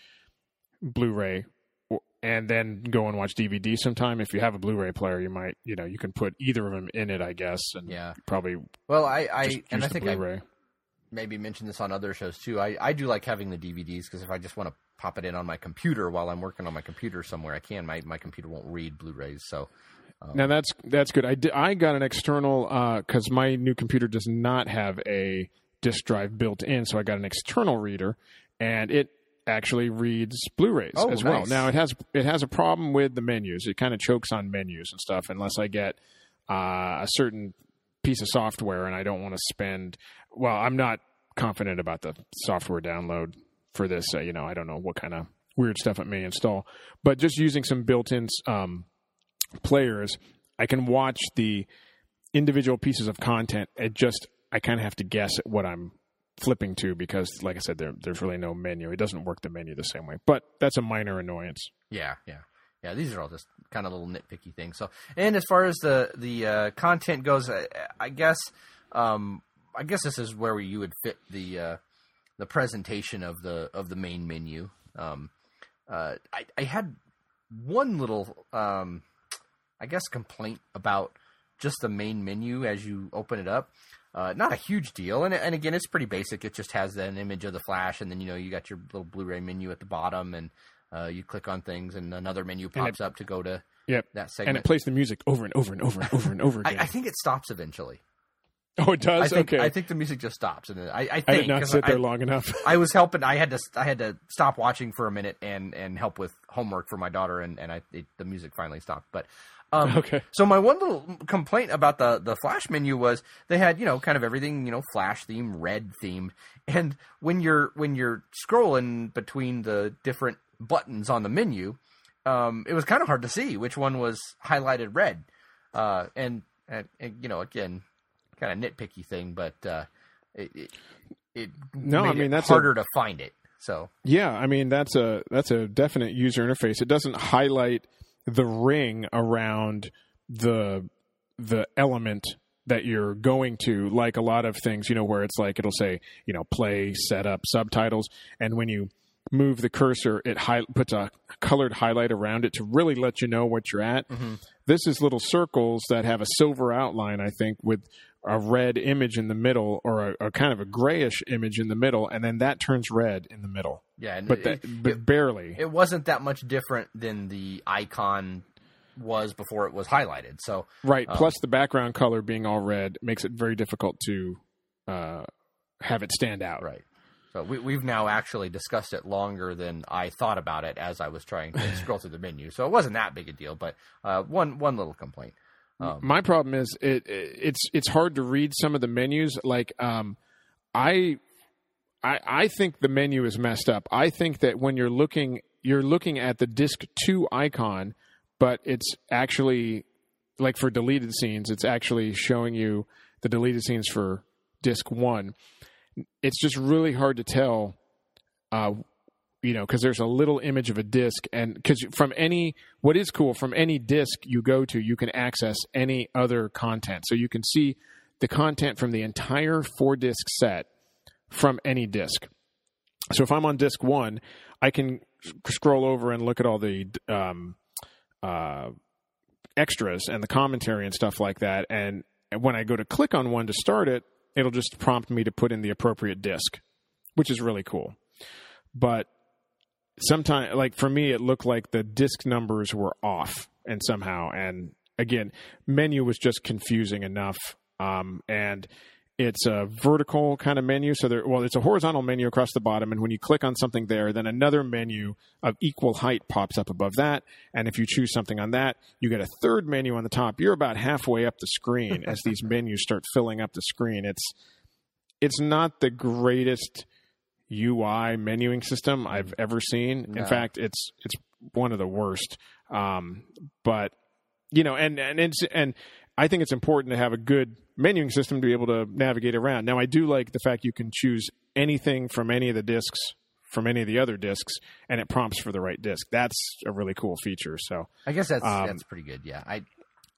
Blu-ray and then go and watch D V D sometime? If you have a Blu-ray player, you might, you know, you can put either of them in it, I guess, and yeah. probably well, I, I and I think Blu-ray. I maybe mentioned this on other shows too. I, I do like having the D V Ds because if I just want to pop it in on my computer while I'm working on my computer somewhere, I can. My my computer won't read Blu-rays, so. Um, now that's that's good. I, did, I got an external because uh, my new computer does not have a disk drive built in, so I got an external reader, and it actually reads Blu-rays oh, as nice. well. Now it has it has a problem with the menus. It kind of chokes on menus and stuff unless I get uh, a certain piece of software, and I don't want to spend. Well, I'm not confident about the software download for this. Uh, you know, I don't know what kind of weird stuff it may install, but just using some built-in um, players, I can watch the individual pieces of content. It just I kind of have to guess at what I'm flipping to because, like I said, there, there's really no menu. It doesn't work the menu the same way. But that's a minor annoyance. Yeah, yeah. Yeah, these are all just kind of little nitpicky things. So, and as far as the, the uh, content goes, I, I guess um, I guess this is where you would fit the uh, the presentation of the of the main menu. Um, uh, I, I had one little, um, I guess, complaint about just the main menu as you open it up. Uh, not a huge deal, and and again, it's pretty basic. It just has an image of the Flash, and then you know you got your little Blu-ray menu at the bottom, and uh, you click on things, and another menu pops it, up to go to yep. that segment. And it plays the music over and over and over and over and over again. I, I think it stops eventually. Oh, it does. I think, okay. I think the music just stops, and I, I think I did not sit there I, long enough. I was helping. I had to. I had to stop watching for a minute and, and help with homework for my daughter, and and I it, the music finally stopped, but. Um, okay. So my one little complaint about the, the Flash menu was they had, you know, kind of everything, you know, Flash theme, red theme. And when you're, when you're scrolling between the different buttons on the menu, um, it was kind of hard to see which one was highlighted red. Uh, and, and, and, you know, again, kind of nitpicky thing, but, uh, it, it, it no, made I mean, it that's harder a, to find it. So, yeah, I mean, that's a, that's a definite user interface. It doesn't highlight the ring around the the element that you're going to, like a lot of things, you know, where it's like it'll say, you know, play, setup, subtitles, and when you move the cursor, it hi- puts a colored highlight around it to really let you know what you're at. Mm-hmm. This is little circles that have a silver outline, I think, with a red image in the middle, or a, a kind of a grayish image in the middle, and then that turns red in the middle. Yeah, and but, it, that, but it, barely. It wasn't that much different than the icon was before it was highlighted. So right. Um, Plus, the background color being all red makes it very difficult to uh, have it stand out. Right. So we, we've now actually discussed it longer than I thought about it as I was trying to scroll through the menu. So it wasn't that big a deal, but uh, one one little complaint. Um, My problem is it, it it's it's hard to read some of the menus. Like um, I, I I think the menu is messed up. I think that when you're looking you're looking at the disc two icon, but it's actually like for deleted scenes, it's actually showing you the deleted scenes for disc one. It's just really hard to tell, uh, you know, because there's a little image of a disc, and because from any, what is cool, from any disc you go to, you can access any other content. So you can see the content from the entire four disc set from any disc. So if I'm on disc one, I can scroll over and look at all the um, uh, extras and the commentary and stuff like that. And when I go to click on one to start it, it'll just prompt me to put in the appropriate disc, which is really cool. But sometimes, like for me, it looked like the disc numbers were off and somehow. And again, menu was just confusing enough. Um, and it's a vertical kind of menu. So there, well, it's a horizontal menu across the bottom. And when you click on something there, then another menu of equal height pops up above that. And if you choose something on that, you get a third menu on the top. You're about halfway up the screen as these menus start filling up the screen. It's, it's not the greatest U I menuing system I've ever seen. No. In fact, it's, it's one of the worst. Um, but you know, and, and it's, and I think it's important to have a good menuing system to be able to navigate around. Now, I do like the fact you can choose anything from any of the discs, from any of the other discs, and it prompts for the right disc. That's a really cool feature. So I guess that's um, that's pretty good. Yeah, I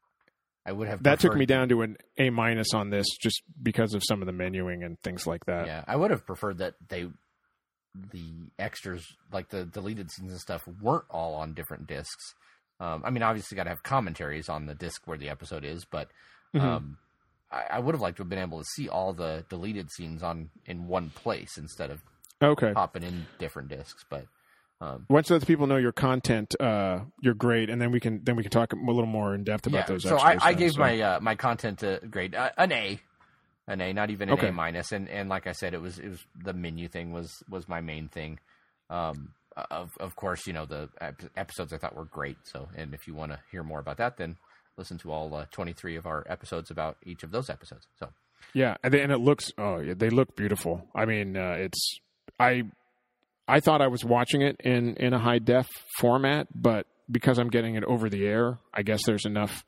I would have. That took me down to an A minus on this, just because of some of the menuing and things like that. Yeah, I would have preferred that they the extras, like the deleted scenes and stuff, weren't all on different discs. Um, I mean, obviously, got to have commentaries on the disc where the episode is, but Mm-hmm. um, I, I would have liked to have been able to see all the deleted scenes on in one place instead of okay. popping in different discs. But um, once let people know your content, uh, you're great, and then we can then we can talk a little more in depth about yeah, those. So extras I, I then, gave so. my uh, my content a grade uh, an A, an A, not even an okay. A minus. And, and like I said, it was it was the menu thing was was my main thing. Um, of of course, you know the episodes I thought were great. So, and if you want to hear more about that, then listen to all uh, twenty-three of our episodes about each of those episodes. So yeah, and, they, and it looks oh yeah, they look beautiful. I mean, uh, it's I I thought I was watching it in, in a high def format, but because I'm getting it over the air, I guess there's enough.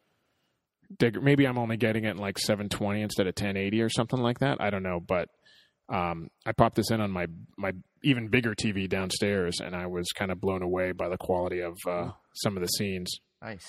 Maybe I'm only getting it in like seven twenty instead of ten eighty or something like that. I don't know, but um, I popped this in on my my even bigger T V downstairs, and I was kind of blown away by the quality of uh, some of the scenes. Nice.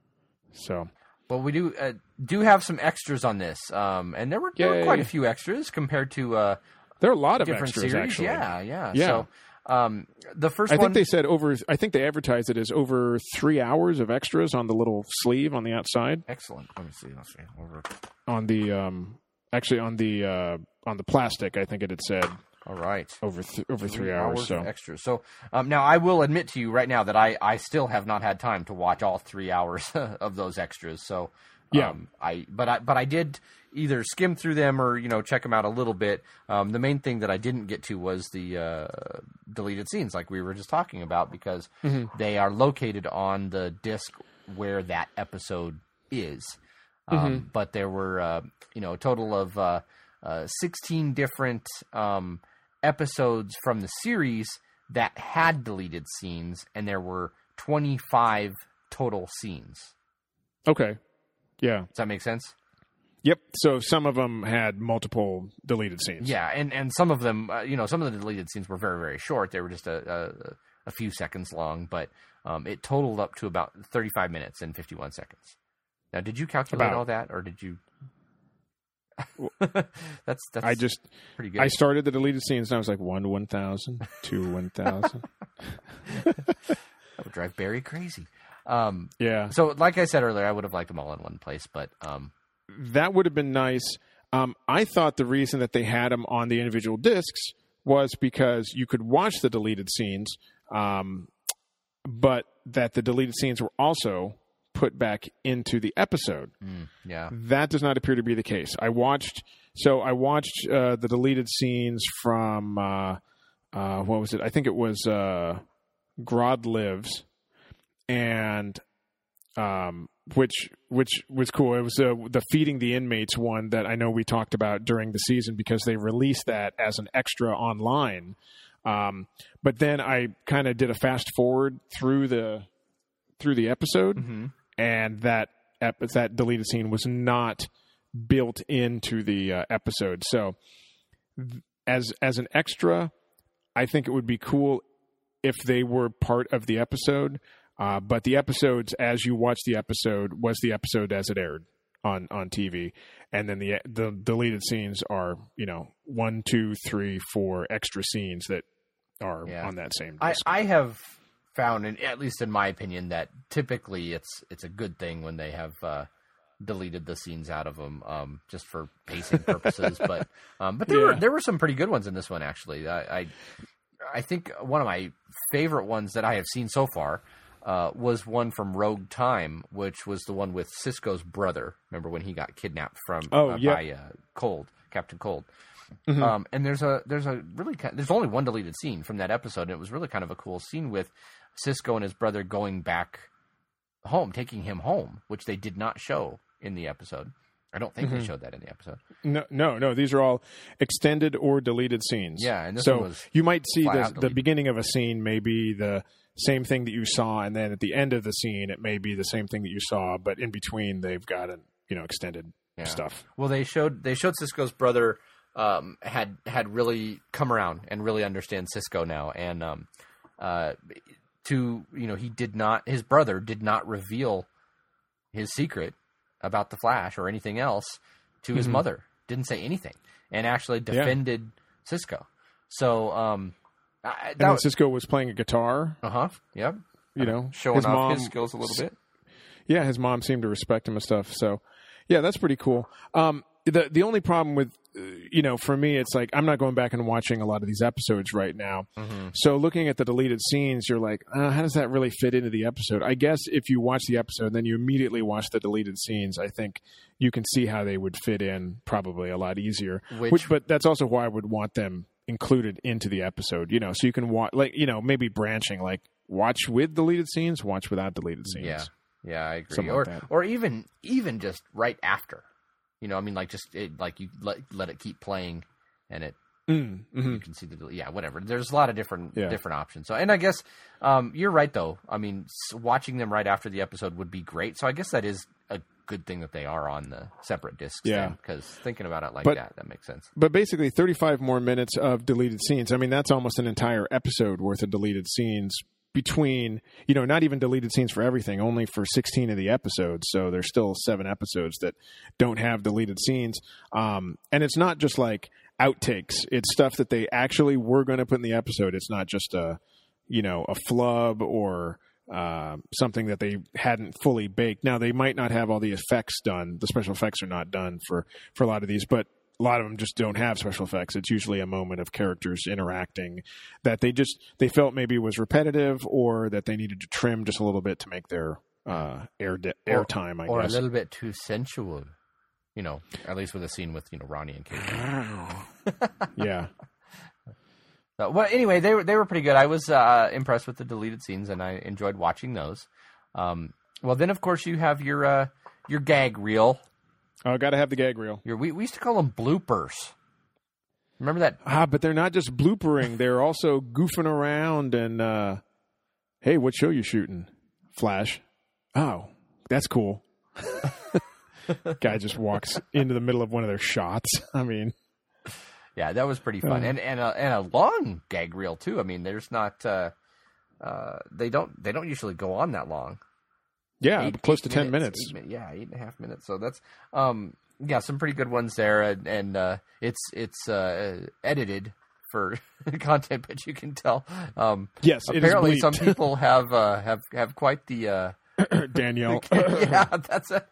So, well, we do uh, do have some extras on this, um, and there were, there were quite a few extras compared to uh, there are a lot of different extras. series. Actually, yeah, yeah, yeah. So um, the first I one, think they said over. I think they advertised it as over three hours of extras on the little sleeve on the outside. Excellent. Let me see. Let's see. Over. On the um, actually on the uh, on the plastic, I think it had said. All right. Over th- over three, three hours, hours so of extras. So um, now I will admit to you right now that I, I still have not had time to watch all three hours of those extras. So um, yeah, I but I but I did either skim through them or you know check them out a little bit. Um, the main thing that I didn't get to was the uh, deleted scenes, like we were just talking about, because mm-hmm. they are located on the disc where that episode is. Um, mm-hmm. But there were uh, you know a total of uh, uh, sixteen different. Um, episodes from the series that had deleted scenes, and there were twenty-five total scenes. Okay. Yeah. Does that make sense? Yep. So some of them had multiple deleted scenes. Yeah, and, and some of them, uh, you know, some of the deleted scenes were very, very short. They were just a, a, a few seconds long, but um, it totaled up to about thirty-five minutes and fifty-one seconds. Now, did you calculate about. all that, or did you... that's that's I just pretty good. I started the deleted scenes and I was like one one thousand, two one thousand. That would drive Barry crazy. Um, yeah. So, like I said earlier, I would have liked them all in one place, but um, that would have been nice. Um, I thought the reason that they had them on the individual discs was because you could watch the deleted scenes, um, but that the deleted scenes were also put back into the episode. Mm, yeah. That does not appear to be the case. I watched, so I watched uh, the deleted scenes from, uh, uh, what was it? I think it was uh, Grodd Lives, and um, which which was cool. It was uh, the Feeding the Inmates one that I know we talked about during the season because they released that as an extra online Um, but then I kind of did a fast forward through the through the episode, Mm-hmm. and that ep- that deleted scene was not built into the uh, episode. So th- as as an extra, I think it would be cool if they were part of the episode. Uh, but the episodes, as you watch the episode, was the episode as it aired on, on T V, and then the the deleted scenes are, you know, one, two, three, four extra scenes that are Yeah. on that same I, disc. I have found, in, at least in my opinion, that typically it's it's a good thing when they have uh, deleted the scenes out of them, um, just for pacing purposes. but um, but there Yeah. were there were some pretty good ones in this one, actually. I, I I think one of my favorite ones that I have seen so far uh, was one from Rogue Time, which was the one with Sisko's brother. Remember when he got kidnapped from Oh, uh, yeah. by uh, Cold, Captain Cold. Mm-hmm. Um, and there's a there's a really kind there's only one deleted scene from that episode, and it was really kind of a cool scene with Sisko and his brother going back home, taking him home, which they did not show in the episode. I don't think Mm-hmm. they showed that in the episode. No, no, no. These are all extended or deleted scenes. Yeah, and this so one was you might see flat the, out the deleted. beginning of a scene may be the same thing that you saw, and then at the end of the scene, it may be the same thing that you saw, but in between, they've got a, you know, extended Yeah. stuff. Well, they showed they showed Sisko's brother um, had had really come around and really understand Sisko now, and um, uh, to you know he did not his brother did not reveal his secret about the Flash or anything else to his Mhm. mother. Didn't say anything, and actually defended Sisko. So, um, I, And then Sisko was playing a guitar, uh huh, yep, you know, showing his off mom, his skills a little bit. Yeah, his mom seemed to respect him and stuff. So, yeah, that's pretty cool. Um, the the only problem with, uh, you know, for me, it's like I'm not going back and watching a lot of these episodes right now. Mm-hmm. So looking at the deleted scenes, you're like, uh, how does that really fit into the episode? I guess if you watch the episode and then you immediately watch the deleted scenes, I think you can see how they would fit in probably a lot easier. Which- but that's also why I would want them included into the episode, you know, so you can watch, like, you know, maybe branching, like watch with deleted scenes, watch without deleted scenes. Yeah, yeah, I agree. Something Or like that. or even even just right after, you know, I mean, like just it, like you let let it keep playing, and it Mm, mhm. you can see the yeah whatever. There's a lot of different Yeah. different options. So and I guess um, you're right though. I mean, s- watching them right after the episode would be great. So I guess that is a good thing that they are on the separate discs. Yeah. because thinking about it like But- that, that makes sense. But basically, thirty-five more minutes of deleted scenes. I mean, that's almost an entire episode worth of deleted scenes between, you know, not even deleted scenes for everything, only for sixteen of the episodes. So there's still seven episodes that don't have deleted scenes. Um, and it's not just like outtakes. It's stuff that they actually were going to put in the episode. It's not just a, you know, a flub or uh, something that they hadn't fully baked. Now, they might not have all the effects done. The special effects are not done for, for a lot of these, but a lot of them just don't have special effects. It's usually a moment of characters interacting that they just, they felt maybe was repetitive or that they needed to trim just a little bit to make their uh, air de- air time, I or guess. a little bit too sensual. You know, at least with a scene with you know Ronnie and Kate. Yeah. So, well, anyway, they were they were pretty good. I was uh, impressed with the deleted scenes, and I enjoyed watching those. Um, well, then of course you have your uh, your gag reel. Oh, got to have the gag reel. Your we we used to call them bloopers. Remember that? Ah, but they're not just bloopering. They're also goofing around and, uh, hey, what show you shooting? Flash. Oh, that's cool. Guy just walks into the middle of one of their shots. I mean, Yeah, that was pretty fun, Uh. and and a, and a long gag reel too. I mean, there's not uh, uh, they don't they don't usually go on that long. yeah, Eight- close eight to ten minutes. eight min- yeah, eight and a half minutes. So that's um yeah, some pretty good ones there, and, and uh, it's it's uh, edited for content, but you can tell. Um, Yes, it is apparently some bleeped. people have uh, have have quite the. Uh, Danielle. yeah, that's a,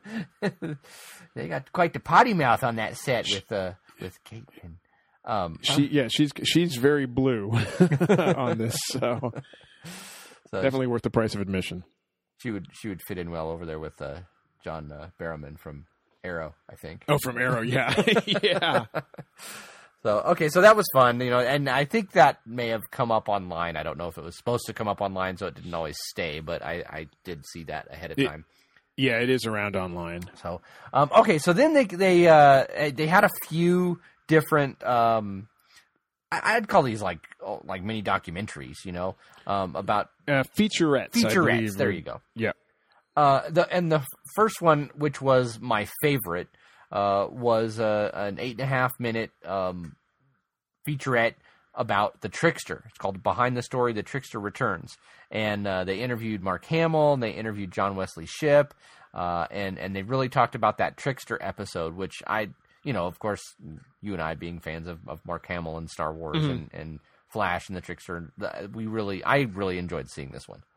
they got quite the potty mouth on that set with uh, with Kate and um, She, yeah, she's she's very blue on this, so so definitely worth the price of admission. she would she would fit in well over there with uh, John uh, Barrowman from Arrow, I think. Oh, from Arrow, yeah, yeah. So okay, so that was fun, you know, and I think that may have come up online. I don't know if it was supposed to come up online, so it didn't always stay, but I, I did see that ahead of It- time. Yeah, it is around online. So um, okay, so then they they uh, they had a few different um, I'd call these like oh, like mini documentaries, you know, um, about uh, featurettes. Featurettes. There you go. Yeah. Uh, the and the first one, which was my favorite, uh, was uh, an eight and a half minute um, featurette about the Trickster. It's called Behind the Story: The Trickster Returns, and uh, they interviewed Mark Hamill, and they interviewed John Wesley Shipp, uh, and and they really talked about that Trickster episode, which I. You know, of course, you and I being fans of, of Mark Hamill and Star Wars mm-hmm. and, and Flash and the Trickster, we really, I really enjoyed seeing this one.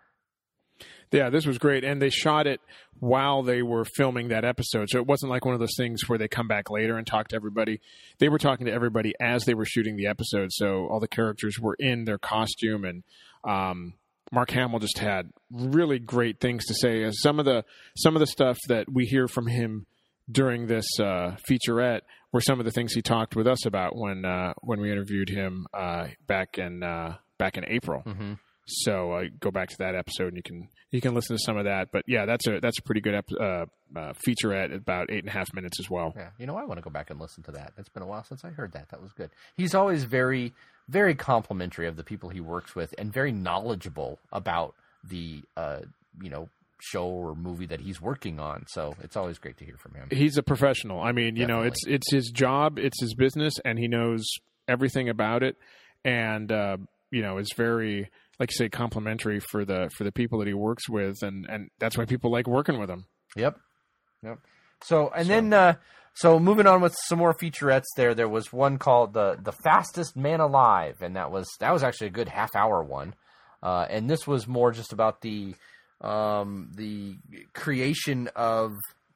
Yeah, this was great. And they shot it while they were filming that episode. So it wasn't like one of those things where they come back later and talk to everybody. They were talking to everybody as they were shooting the episode. So all the characters were in their costume, and um, Mark Hamill just had really great things to say. As some of the some of the stuff that we hear from him during this uh, featurette were some of the things he talked with us about when uh, when we interviewed him uh, back in uh, back in April. Mm-hmm. So uh, go back to that episode and you can you can listen to some of that. But yeah, that's a that's a pretty good ep- uh, uh, featurette, about eight and a half minutes as well. Yeah, you know, I want to go back and listen to that. It's been a while since I heard that. That was good. He's always very very complimentary of the people he works with and very knowledgeable about the uh, you know. show or movie that he's working on, so it's always great to hear from him. He's a professional. I mean, you Definitely. know, it's it's his job, it's his business, and he knows everything about it. And uh, you know, it's very, like you say, complimentary for the for the people that he works with, and, and that's why people like working with him. Yep, yep. So and so. then uh, so moving on with some more featurettes. There, there was one called the the Fastest Man Alive, and that was that was actually a good half hour one. Uh, and this was more just about the Um, the creation of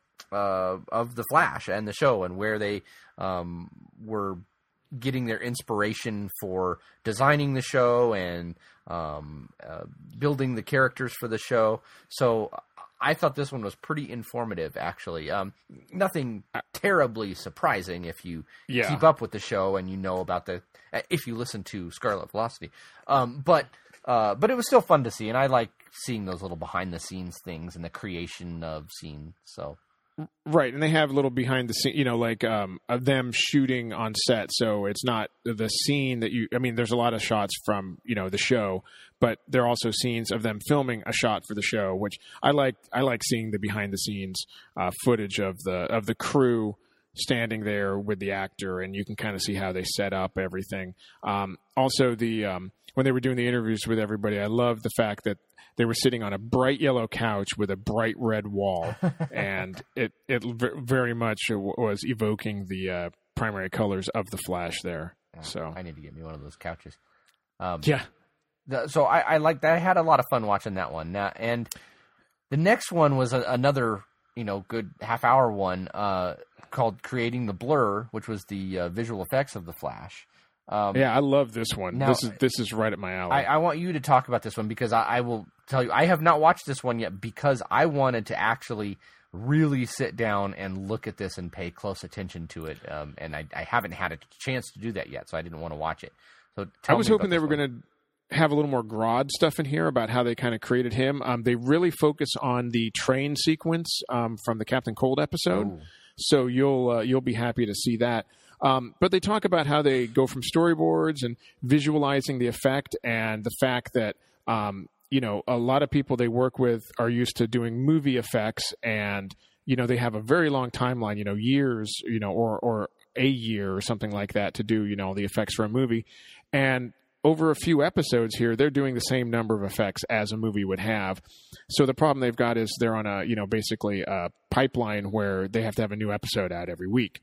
uh, of the Flash and the show, and where they um, were getting their inspiration for designing the show and um, uh, building the characters for the show. So I thought this one was pretty informative, actually. Um, nothing terribly surprising if you yeah. keep up with the show and you know about the if you listen to Scarlet Velocity, um, but. Uh, but it was still fun to see, and I like seeing those little behind-the-scenes things and the creation of scenes. So, right, and they have little behind-the-scenes, you know, like um, of them shooting on set. So it's not the scene that you. I mean, there's a lot of shots from you know the show, but there are also scenes of them filming a shot for the show, which I like. I like seeing the behind-the-scenes uh, footage of the of the crew standing there with the actor, and you can kind of see how they set up everything. Um, also, the um, when they were doing the interviews with everybody, I love the fact that they were sitting on a bright yellow couch with a bright red wall, and it it very much was evoking the uh, primary colors of the Flash there. Oh, so I need to get me one of those couches. Um, yeah. The, so I, I like that. I had a lot of fun watching that one. Now, and the next one was a, another you know good half hour one uh, called Creating the Blur, which was the uh, visual effects of the Flash. Um, yeah, I love this one. Now, this is this is right at my alley. I, I want you to talk about this one because I, I will tell you I have not watched this one yet because I wanted to actually really sit down and look at this and pay close attention to it, um, and I, I haven't had a chance to do that yet, so I didn't want to watch it. So tell I was me hoping they were going to have a little more Grodd stuff in here about how they kind of created him. Um, they really focus on the train sequence um, from the Captain Cold episode, oh. so you'll uh, you'll be happy to see that. Um, but they talk about how they go from storyboards and visualizing the effect, and the fact that um, you know a lot of people they work with are used to doing movie effects, and you know they have a very long timeline, you know years, you know, or or a year or something like that to do you know the effects for a movie, and over a few episodes here, they're doing the same number of effects as a movie would have. So the problem they've got is they're on a you know basically a pipeline where they have to have a new episode out every week.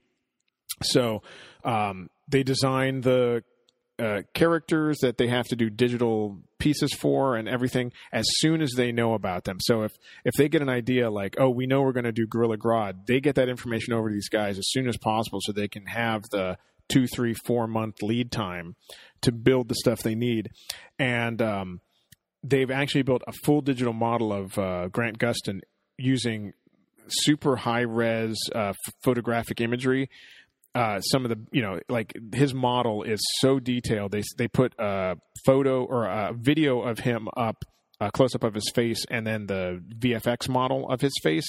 So um, they design the uh, characters that they have to do digital pieces for and everything as soon as they know about them. So if, if they get an idea like, oh, we know we're going to do Gorilla Grodd, they get that information over to these guys as soon as possible so they can have the two, three, four month lead time to build the stuff they need. And um, they've actually built a full digital model of uh, Grant Gustin using super high res uh, f- photographic imagery. Uh, some of the, you know, like his model is so detailed. They they put a photo or a video of him up, a close up of his face, and then the V F X model of his face,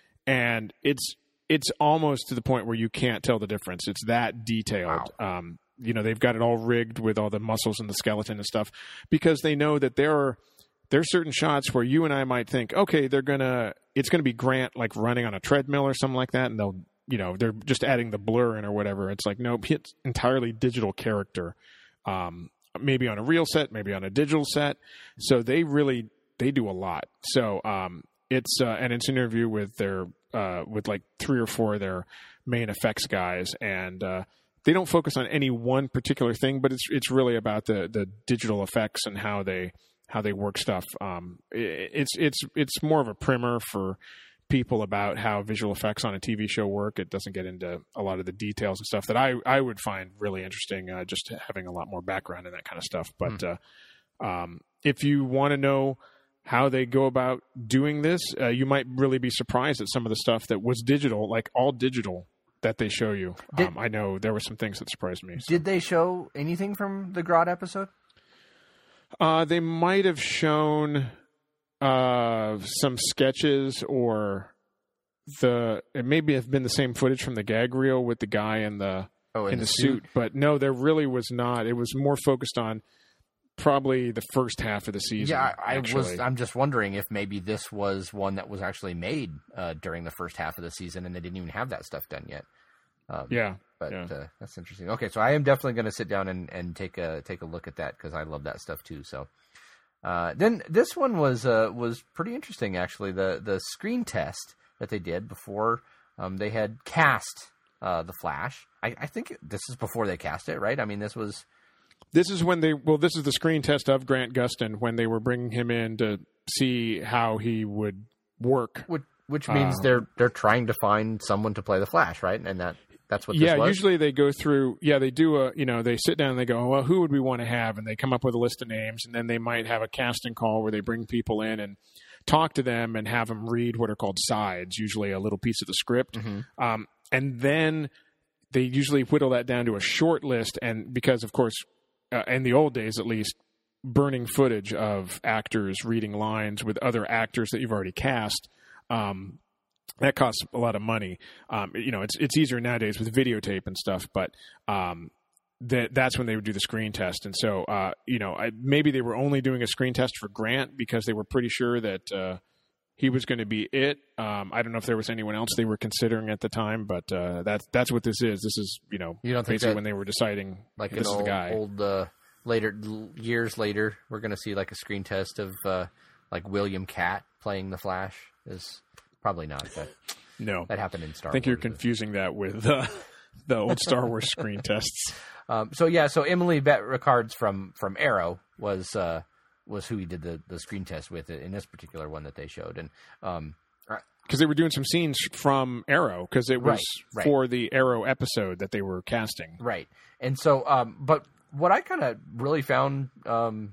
and it's it's almost to the point where you can't tell the difference. It's that detailed. Wow. Um, you know, they've got it all rigged with all the muscles and the skeleton and stuff, because they know that there are there's certain shots where you and I might think, okay, they're gonna it's gonna be Grant like running on a treadmill or something like that, and they'll you know they're just adding the blur in or whatever. It's like, nope, it's entirely digital character, um, maybe on a real set, maybe on a digital set. So they really they do a lot. So um, it's uh, and it's an interview with their uh, with like three or four of their main effects guys, and uh, they don't focus on any one particular thing, but it's it's really about the, the digital effects and how they how they work stuff. Um, it, it's it's it's more of a primer for people about how visual effects on a T V show work. It doesn't get into a lot of the details and stuff that I, I would find really interesting, uh, just having a lot more background in that kind of stuff. But mm. uh, um, if you want to know how they go about doing this, uh, you might really be surprised at some of the stuff that was digital, like all digital, that they show you. Did, um, I know there were some things that surprised me. So. Did they show anything from the Grodd episode? Uh, they might have shown uh, some sketches, or the it maybe have been the same footage from the gag reel with the guy in the oh, in, in the, the suit. suit. But no, there really was not. It was more focused on probably the first half of the season. Yeah, I, I was. I'm just wondering if maybe this was one that was actually made uh, during the first half of the season, and they didn't even have that stuff done yet. Um, yeah, but yeah. Uh, that's interesting. Okay, so I am definitely going to sit down and, and take a take a look at that, because I love that stuff too. So uh, then this one was uh, was pretty interesting, actually. The the screen test that they did before um, they had cast uh, the Flash. I, I think this is before they cast it, right? I mean, this was. This is when they, well, this is the screen test of Grant Gustin when they were bringing him in to see how he would work. Which, which means uh, they're they're trying to find someone to play the Flash, right? And that that's what yeah, this was? Usually they go through, yeah, they do a, you know, they sit down and they go, well, who would we want to have? And they come up with a list of names, and then they might have a casting call where they bring people in and talk to them and have them read what are called sides, usually a little piece of the script. Mm-hmm. Um, and then they usually whittle that down to a short list, and because, of course, Uh, in the old days, at least, burning footage of actors reading lines with other actors that you've already cast, um, that costs a lot of money. Um, you know, it's it's easier nowadays with videotape and stuff, but um, that that's when they would do the screen test. And so, uh, you know, I, maybe they were only doing a screen test for Grant because they were pretty sure that uh, he was going to be it. Um, I don't know if there was anyone else they were considering at the time, but uh, that's that's what this is. This is, you know, you don't think basically that, when they were deciding, like this old, is the guy. Old uh, later years later, we're going to see like a screen test of uh, like William Catt playing the Flash. Is probably not. But no, that happened in Star Wars. I think Wars, you're confusing but... that with uh, the old Star Wars screen tests. Um, so yeah, so Emily Bett Rickards from from Arrow was. Uh, was who he did the, the screen test with in this particular one that they showed. And um, because they were doing some scenes from Arrow, because it was right, right. for the Arrow episode that they were casting. Right. And so, um, but what I kind of really found um,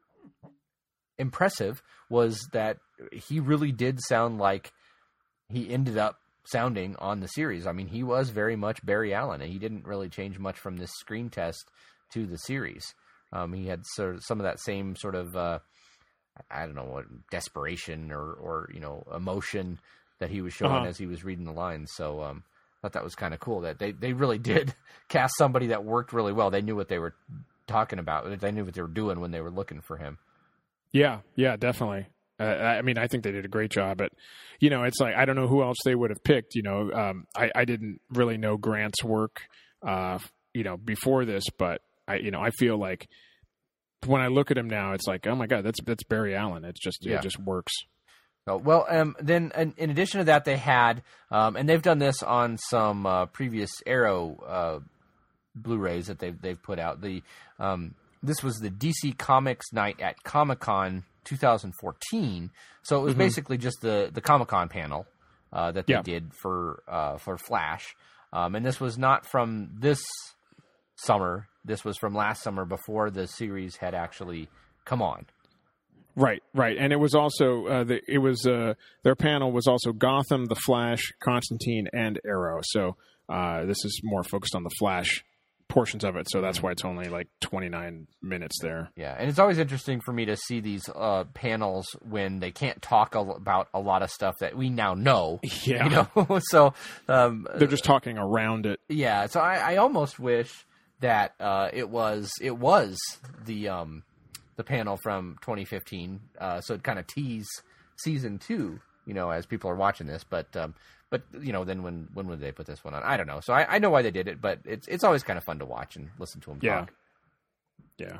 impressive was that he really did sound like he ended up sounding on the series. I mean, he was very much Barry Allen, and he didn't really change much from this screen test to the series. Um, he had sort of some of that same sort of, uh, I don't know what, desperation or, or, you know, emotion that he was showing uh-huh. as he was reading the lines. So um, I thought that was kind of cool that they, they really did cast somebody that worked really well. They knew what they were talking about. They knew what they were doing when they were looking for him. Yeah, yeah, definitely. Uh, I mean, I think they did a great job. But, you know, it's like, I don't know who else they would have picked. You know, um, I, I didn't really know Grant's work, uh, you know, before this, but I, you know, I feel like when I look at him now, it's like, oh my God, that's that's Barry Allen. It's just yeah. it just works. Oh, well, um, then in, in addition to that, they had, um, and they've done this on some uh, previous Arrow uh, Blu-rays that they've they've put out. The um, this was the D C Comics night at Comic-Con twenty fourteen. So it was mm-hmm. basically just the the Comic-Con panel uh, that they yeah. did for uh, for Flash, um, and this was not from this summer. This was from last summer before the series had actually come on. Right, right, and it was also uh, the it was uh, their panel was also Gotham, The Flash, Constantine, and Arrow. So uh, this is more focused on the Flash portions of it. So that's why it's only like twenty-nine minutes there. Yeah, and it's always interesting for me to see these uh, panels when they can't talk a- about a lot of stuff that we now know. Yeah, you know, so um, they're just talking around it. Yeah, so I, I almost wish that uh, it was it was the um, the panel from twenty fifteen. Uh, so it kind of teased season two, you know, as people are watching this. But um, but you know, then when when would they put this one on? I don't know. So I, I know why they did it, but it's it's always kind of fun to watch and listen to them Yeah. talk. Yeah.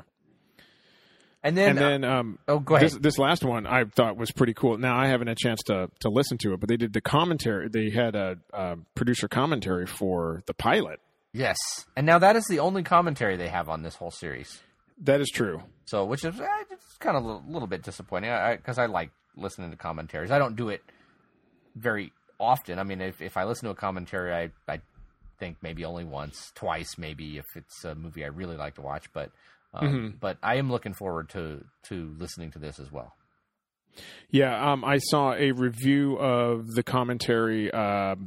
And then, and then um, uh, oh, go ahead. This, this last one I thought was pretty cool. Now I haven't had a chance to to listen to it, but they did the commentary. They had a, a producer commentary for the pilot. Yes, and now that is the only commentary they have on this whole series. That is true. So, which is eh, it's kind of a little, little bit disappointing because I, I, I like listening to commentaries. I don't do it very often. I mean, if, if I listen to a commentary, I, I think maybe only once, twice, maybe if it's a movie I really like to watch. But um, mm-hmm. but I am looking forward to to listening to this as well. Yeah, um, I saw a review of the commentary um,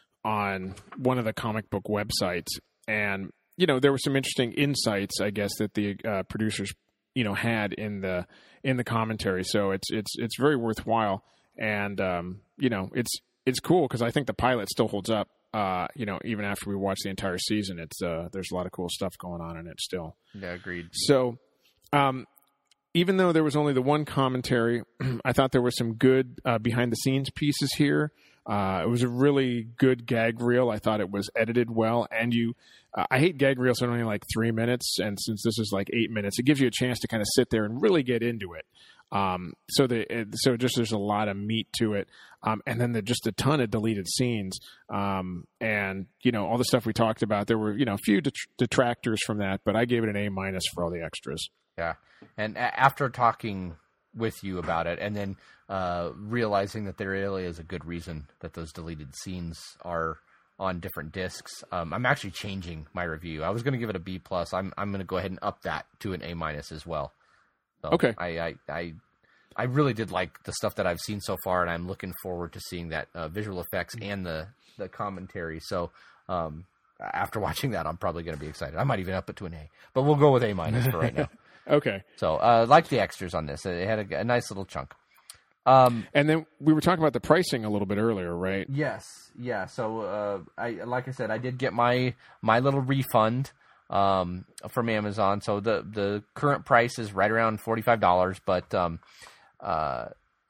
on one of the comic book websites, and you know there were some interesting insights, I guess, that the uh, producers you know had in the in the commentary. So it's it's it's very worthwhile, and um, you know it's it's cool because I think the pilot still holds up. Uh, you know, even after we watch the entire season, it's uh, there's a lot of cool stuff going on in it still. Yeah, agreed. So, um, even though there was only the one commentary, I thought there were some good uh, behind the scenes pieces here. Uh, it was a really good gag reel. I thought it was edited well, and you. Uh, I hate gag reels that are only like three minutes, and since this is like eight minutes, it gives you a chance to kind of sit there and really get into it. Um, so the so just there's a lot of meat to it, um, and then the, just a ton of deleted scenes, um, and you know all the stuff we talked about. There were you know a few det- detractors from that, but I gave it an A minus for all the extras. Yeah, and a- after talking with you about it, and then uh, realizing that there really is a good reason that those deleted scenes are on different discs, um, I'm actually changing my review. I was going to give it a B plus. I'm I'm going to go ahead and up that to an A minus as well. So okay. I, I I I really did like the stuff that I've seen so far, and I'm looking forward to seeing that uh, visual effects and the the commentary. So um, after watching that, I'm probably going to be excited. I might even up it to an A, but we'll go with A minus for right now. Okay. So uh, like the extras on this, it had a, a nice little chunk. Um, and then we were talking about the pricing a little bit earlier, right? Yes, yeah. So, uh, I like I said, I did get my my little refund um, from Amazon. So the the current price is right around forty-five dollars, but um, uh,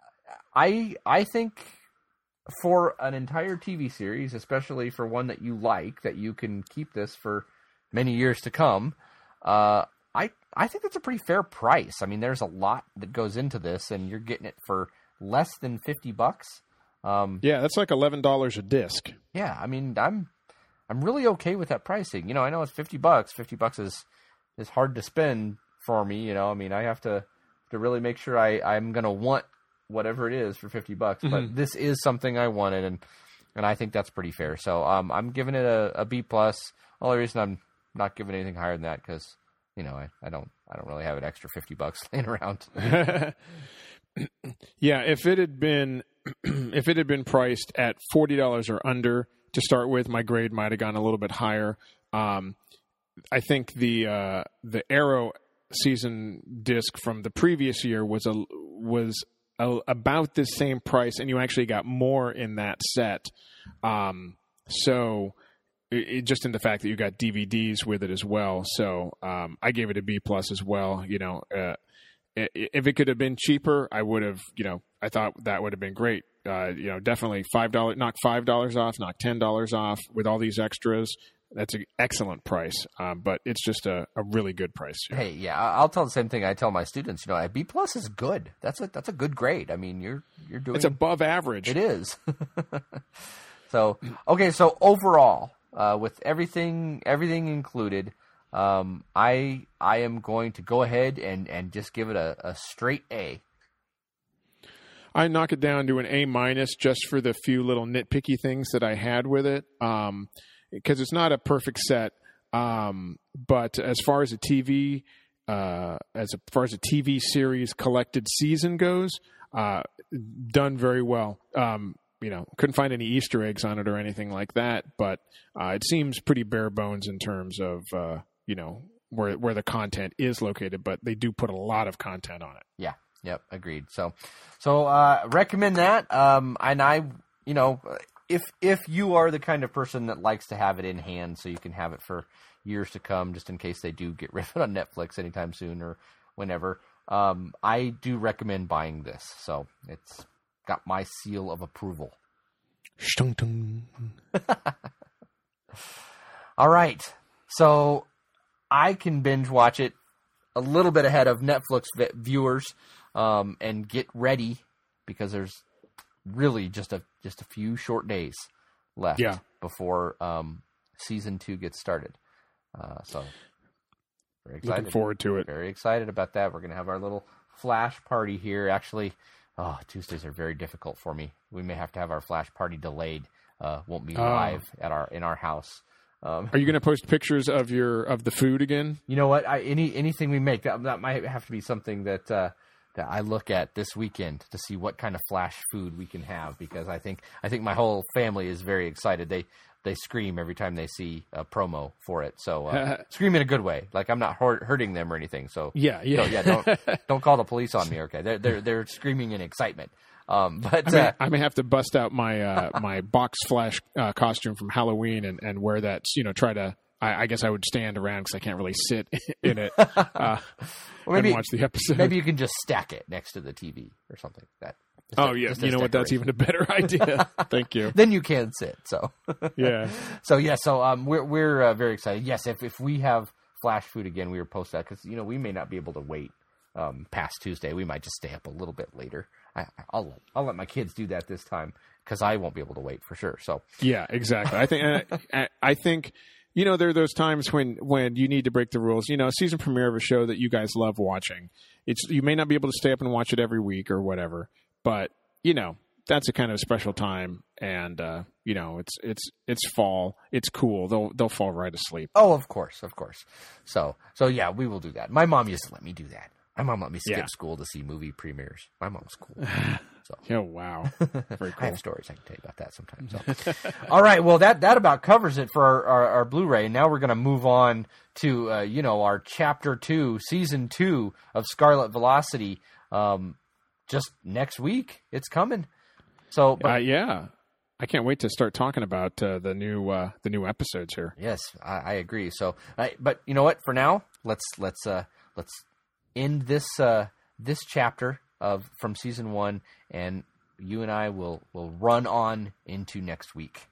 I I think for an entire T V series, especially for one that you like, that you can keep this for many years to come. Uh, I I think that's a pretty fair price. I mean, there's a lot that goes into this, and you're getting it for less than fifty bucks. Um, yeah, that's like eleven dollars a disc. Yeah, I mean, I'm I'm really okay with that pricing. You know, I know it's fifty bucks. fifty bucks is is hard to spend for me. You know, I mean, I have to to really make sure I I'm gonna want whatever it is for fifty bucks. Mm-hmm. But this is something I wanted, and and I think that's pretty fair. So um, I'm giving it a, a B plus. Only reason I'm not giving anything higher than that because you know I, I don't I don't really have an extra fifty bucks laying around. Yeah, if it had been if it had been priced at forty dollars or under to start with, my grade might have gone a little bit higher. Um, I think the uh, the Arrow season disc from the previous year was a was a, about the same price, and you actually got more in that set. Um, so. It, just in the fact that you got D V Ds with it as well, so um, I gave it a B plus as well. You know, uh, if it could have been cheaper, I would have. You know, I thought that would have been great. Uh, you know, definitely five dollars, knock five dollars off, knock ten dollars off with all these extras. That's an excellent price, um, but it's just a, a really good price. Yeah. Hey, yeah, I'll tell the same thing I tell my students. You know, a B plus is good. That's a that's a good grade. I mean, you're you're doing. It's above average. It is. So okay, so overall. Uh, with everything everything included, um, I I am going to go ahead and, and just give it a, a straight A. I knock it down to an A minus just for the few little nitpicky things that I had with it, um, because it's not a perfect set. Um, but as far as a T V, uh, as far as a T V series collected season goes, uh, done very well. Um, You know, couldn't find any Easter eggs on it or anything like that, but uh, it seems pretty bare bones in terms of uh, you know where where the content is located. But they do put a lot of content on it. Yeah, yep, agreed. So, so uh, recommend that. Um, and I, you know, if if you are the kind of person that likes to have it in hand so you can have it for years to come, just in case they do get rid of it on Netflix anytime soon or whenever, um, I do recommend buying this. So it's got my seal of approval. All right. So I can binge watch it a little bit ahead of Netflix v- viewers um, and get ready because there's really just a just a few short days left yeah. before um, season two gets started. Uh, so very excited. Looking forward to it. Very excited about that. We're going to have our little flash party here. Actually, oh, Tuesdays are very difficult for me. We may have to have our flash party delayed. Uh, won't be live oh. at our in our house. Um, Are you going to post pictures of your of the food again? You know what? I, any anything we make that that might have to be something that uh, that I look at this weekend to see what kind of flash food we can have, because I think I think my whole family is very excited. They they scream every time they see a promo for it. So uh, scream in a good way. Like I'm not hurt, hurting them or anything. So yeah, yeah, so, yeah. Don't don't call the police on me. Okay, they're they're they're screaming in excitement. Um, but I may, uh, I may have to bust out my uh, my box flash uh, costume from Halloween and, and wear that. You know, try to. I, I guess I would stand around because I can't really sit in it uh, well, maybe, and watch the episode. Maybe you can just stack it next to the T V or something. That. Oh, yeah. You know what? That's even a better idea. Thank you. Then you can sit. So, yeah. So, yeah. So, um, we're, we're uh, very excited. Yes. If, if we have flash food again, we will post that because, you know, we may not be able to wait, um, past Tuesday. We might just stay up a little bit later. I, I'll, let, I'll let my kids do that this time because I won't be able to wait for sure. So, yeah, exactly. I think, I, I think, you know, there are those times when, when you need to break the rules. You know, a season premiere of a show that you guys love watching. It's, you may not be able to stay up and watch it every week or whatever. But, you know, that's a kind of special time, and, uh, you know, it's it's it's fall. It's cool. They'll they'll fall right asleep. Oh, of course, of course. So, so yeah, we will do that. My mom used to let me do that. My mom let me skip yeah. school to see movie premieres. My mom was cool. So. Oh, wow. Very cool. I have stories I can tell you about that sometimes. So. All right, well, that, that about covers it for our, our, our Blu-ray. Now we're going to move on to, uh, you know, our Chapter two, Season two of Scarlet Velocity. Um Just next week, it's coming. So, but, uh, yeah, I can't wait to start talking about uh, the new uh, the new episodes here. Yes, I, I agree. So, I, but you know what? For now, let's let's uh, let's end this uh, this chapter of from season one, and you and I will will run on into next week.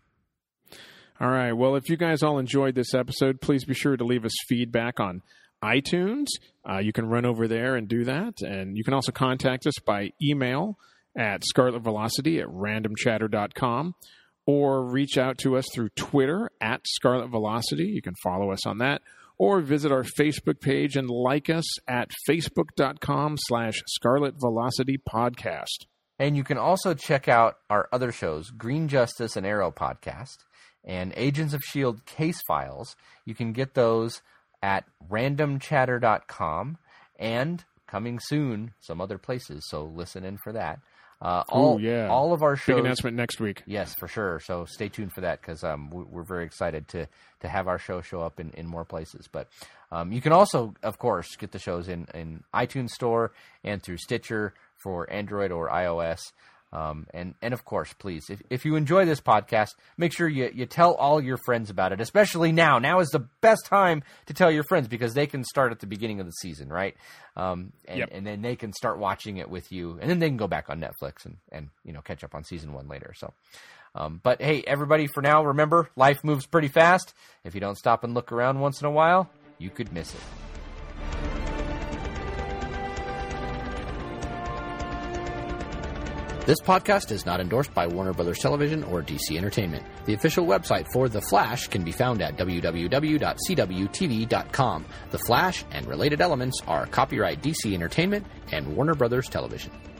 All right. Well, if you guys all enjoyed this episode, please be sure to leave us feedback on iTunes. Uh, you can run over there and do that. And you can also contact us by email at scarletvelocity at randomchatter dot com or reach out to us through Twitter at scarletvelocity. You can follow us on that, or visit our Facebook page and like us at facebook.com slash scarletvelocity podcast. And you can also check out our other shows, Green Justice and Arrow Podcast and Agents of S H I E L D Case Files. You can get those at random chatter dot com and coming soon some other places, so listen in for that. Uh, all, Ooh, yeah. all of our shows. Big announcement next week. Yes, for sure. So stay tuned for that because um, we're very excited to to have our show show up in, in more places. But um, you can also, of course, get the shows in, in iTunes Store and through Stitcher for Android or iOS. Um, and, and of course, please, if, if you enjoy this podcast, make sure you, you tell all your friends about it, especially now. Now is the best time to tell your friends because they can start at the beginning of the season, right? Um, and, yep. and then they can start watching it with you, and then they can go back on Netflix and, and you know, catch up on season one later. So, um, but hey, everybody, for now, remember, life moves pretty fast. If you don't stop and look around once in a while, you could miss it. This podcast is not endorsed by Warner Brothers Television or D C Entertainment. The official website for The Flash can be found at w w w dot c w t v dot com. The Flash and related elements are copyright D C Entertainment and Warner Brothers Television.